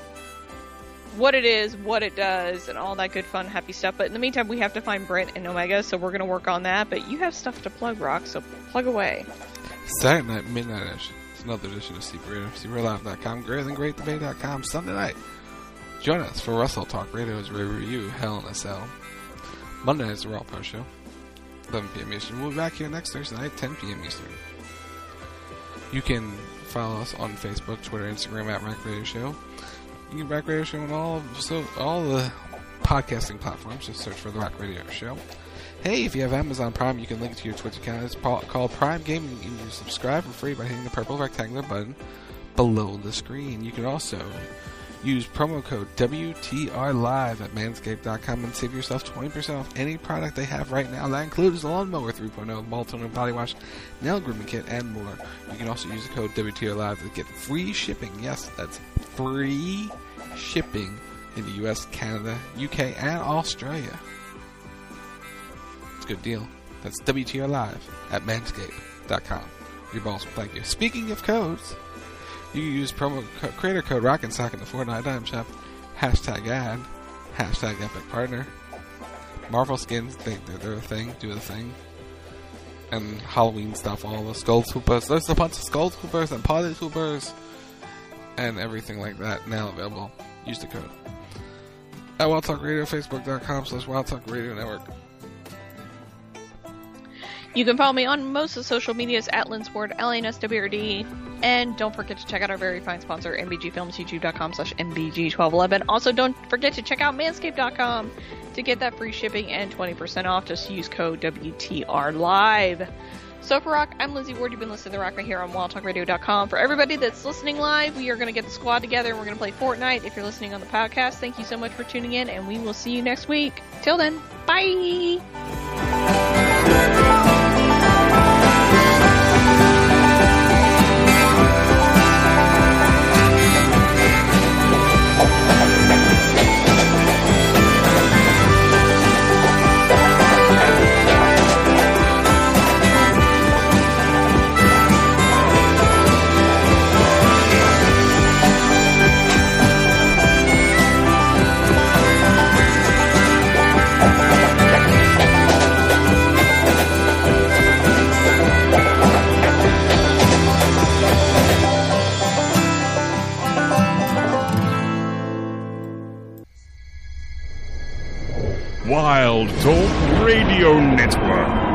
what it is, what it does, and all that good fun, happy stuff. But in the meantime, we have to find Brent and Omega, so we're going to work on that. But you have stuff to plug, Rock, so plug away. Saturday night, midnight edition. It's another edition of Secret Radio, secret live dot com, greater than great debate dot com, Sunday night. Join us for Russell Talk Radio as we review Hell in a Cell. Monday is the Raw Post Show, eleven p.m. Eastern. We'll be back here next Thursday night, ten p.m. Eastern. You can follow us on Facebook, Twitter, Instagram at Rack Radio Show. You can Rack Radio Show on all so all the podcasting platforms. Just search for the Rack Radio Show. Hey, if you have Amazon Prime, you can link it to your Twitch account. It's called Prime Gaming, and you subscribe for free by hitting the purple rectangular button below the screen. You can also use promo code W T R Live at manscaped dot com and save yourself twenty percent off any product they have right now. That includes the Lawnmower three point oh, Multi-Tone and Body Wash, Nail Grooming Kit, and more. You can also use the code W T R Live to get free shipping. Yes, that's free shipping in the U S, Canada, U K, and Australia. It's a good deal. That's W T R Live at manscaped dot com. Your balls will thank you. Speaking of codes, you use promo co- creator code ROCK'n'SOCK in the Fortnite item shop. Hashtag ad. Hashtag epic partner. Marvel skins, they, they're, they're a thing. Do the thing. And Halloween stuff, all the Skull Swoopers. There's a bunch of Skull Swoopers and Party Swoopers and everything like that now available. Use the code. At Wild Talk Radio, Facebook dot com slash Wild Talk Radio Network. You can follow me on most of the social medias at Linsward, L A N S W R D. And don't forget to check out our very fine sponsor, M B G Films, YouTube dot com slash M B G twelve eleven. Also, don't forget to check out manscaped dot com to get that free shipping and twenty percent off. Just use code W T R Live. So for Rock, I'm Lindsay Ward. You've been listening to The Rock right here on wild talk radio dot com. For everybody that's listening live, we are going to get the squad together and we're going to play Fortnite. If you're listening on the podcast, thank you so much for tuning in, and we will see you next week. Till then, bye! Wild Talk Radio Network.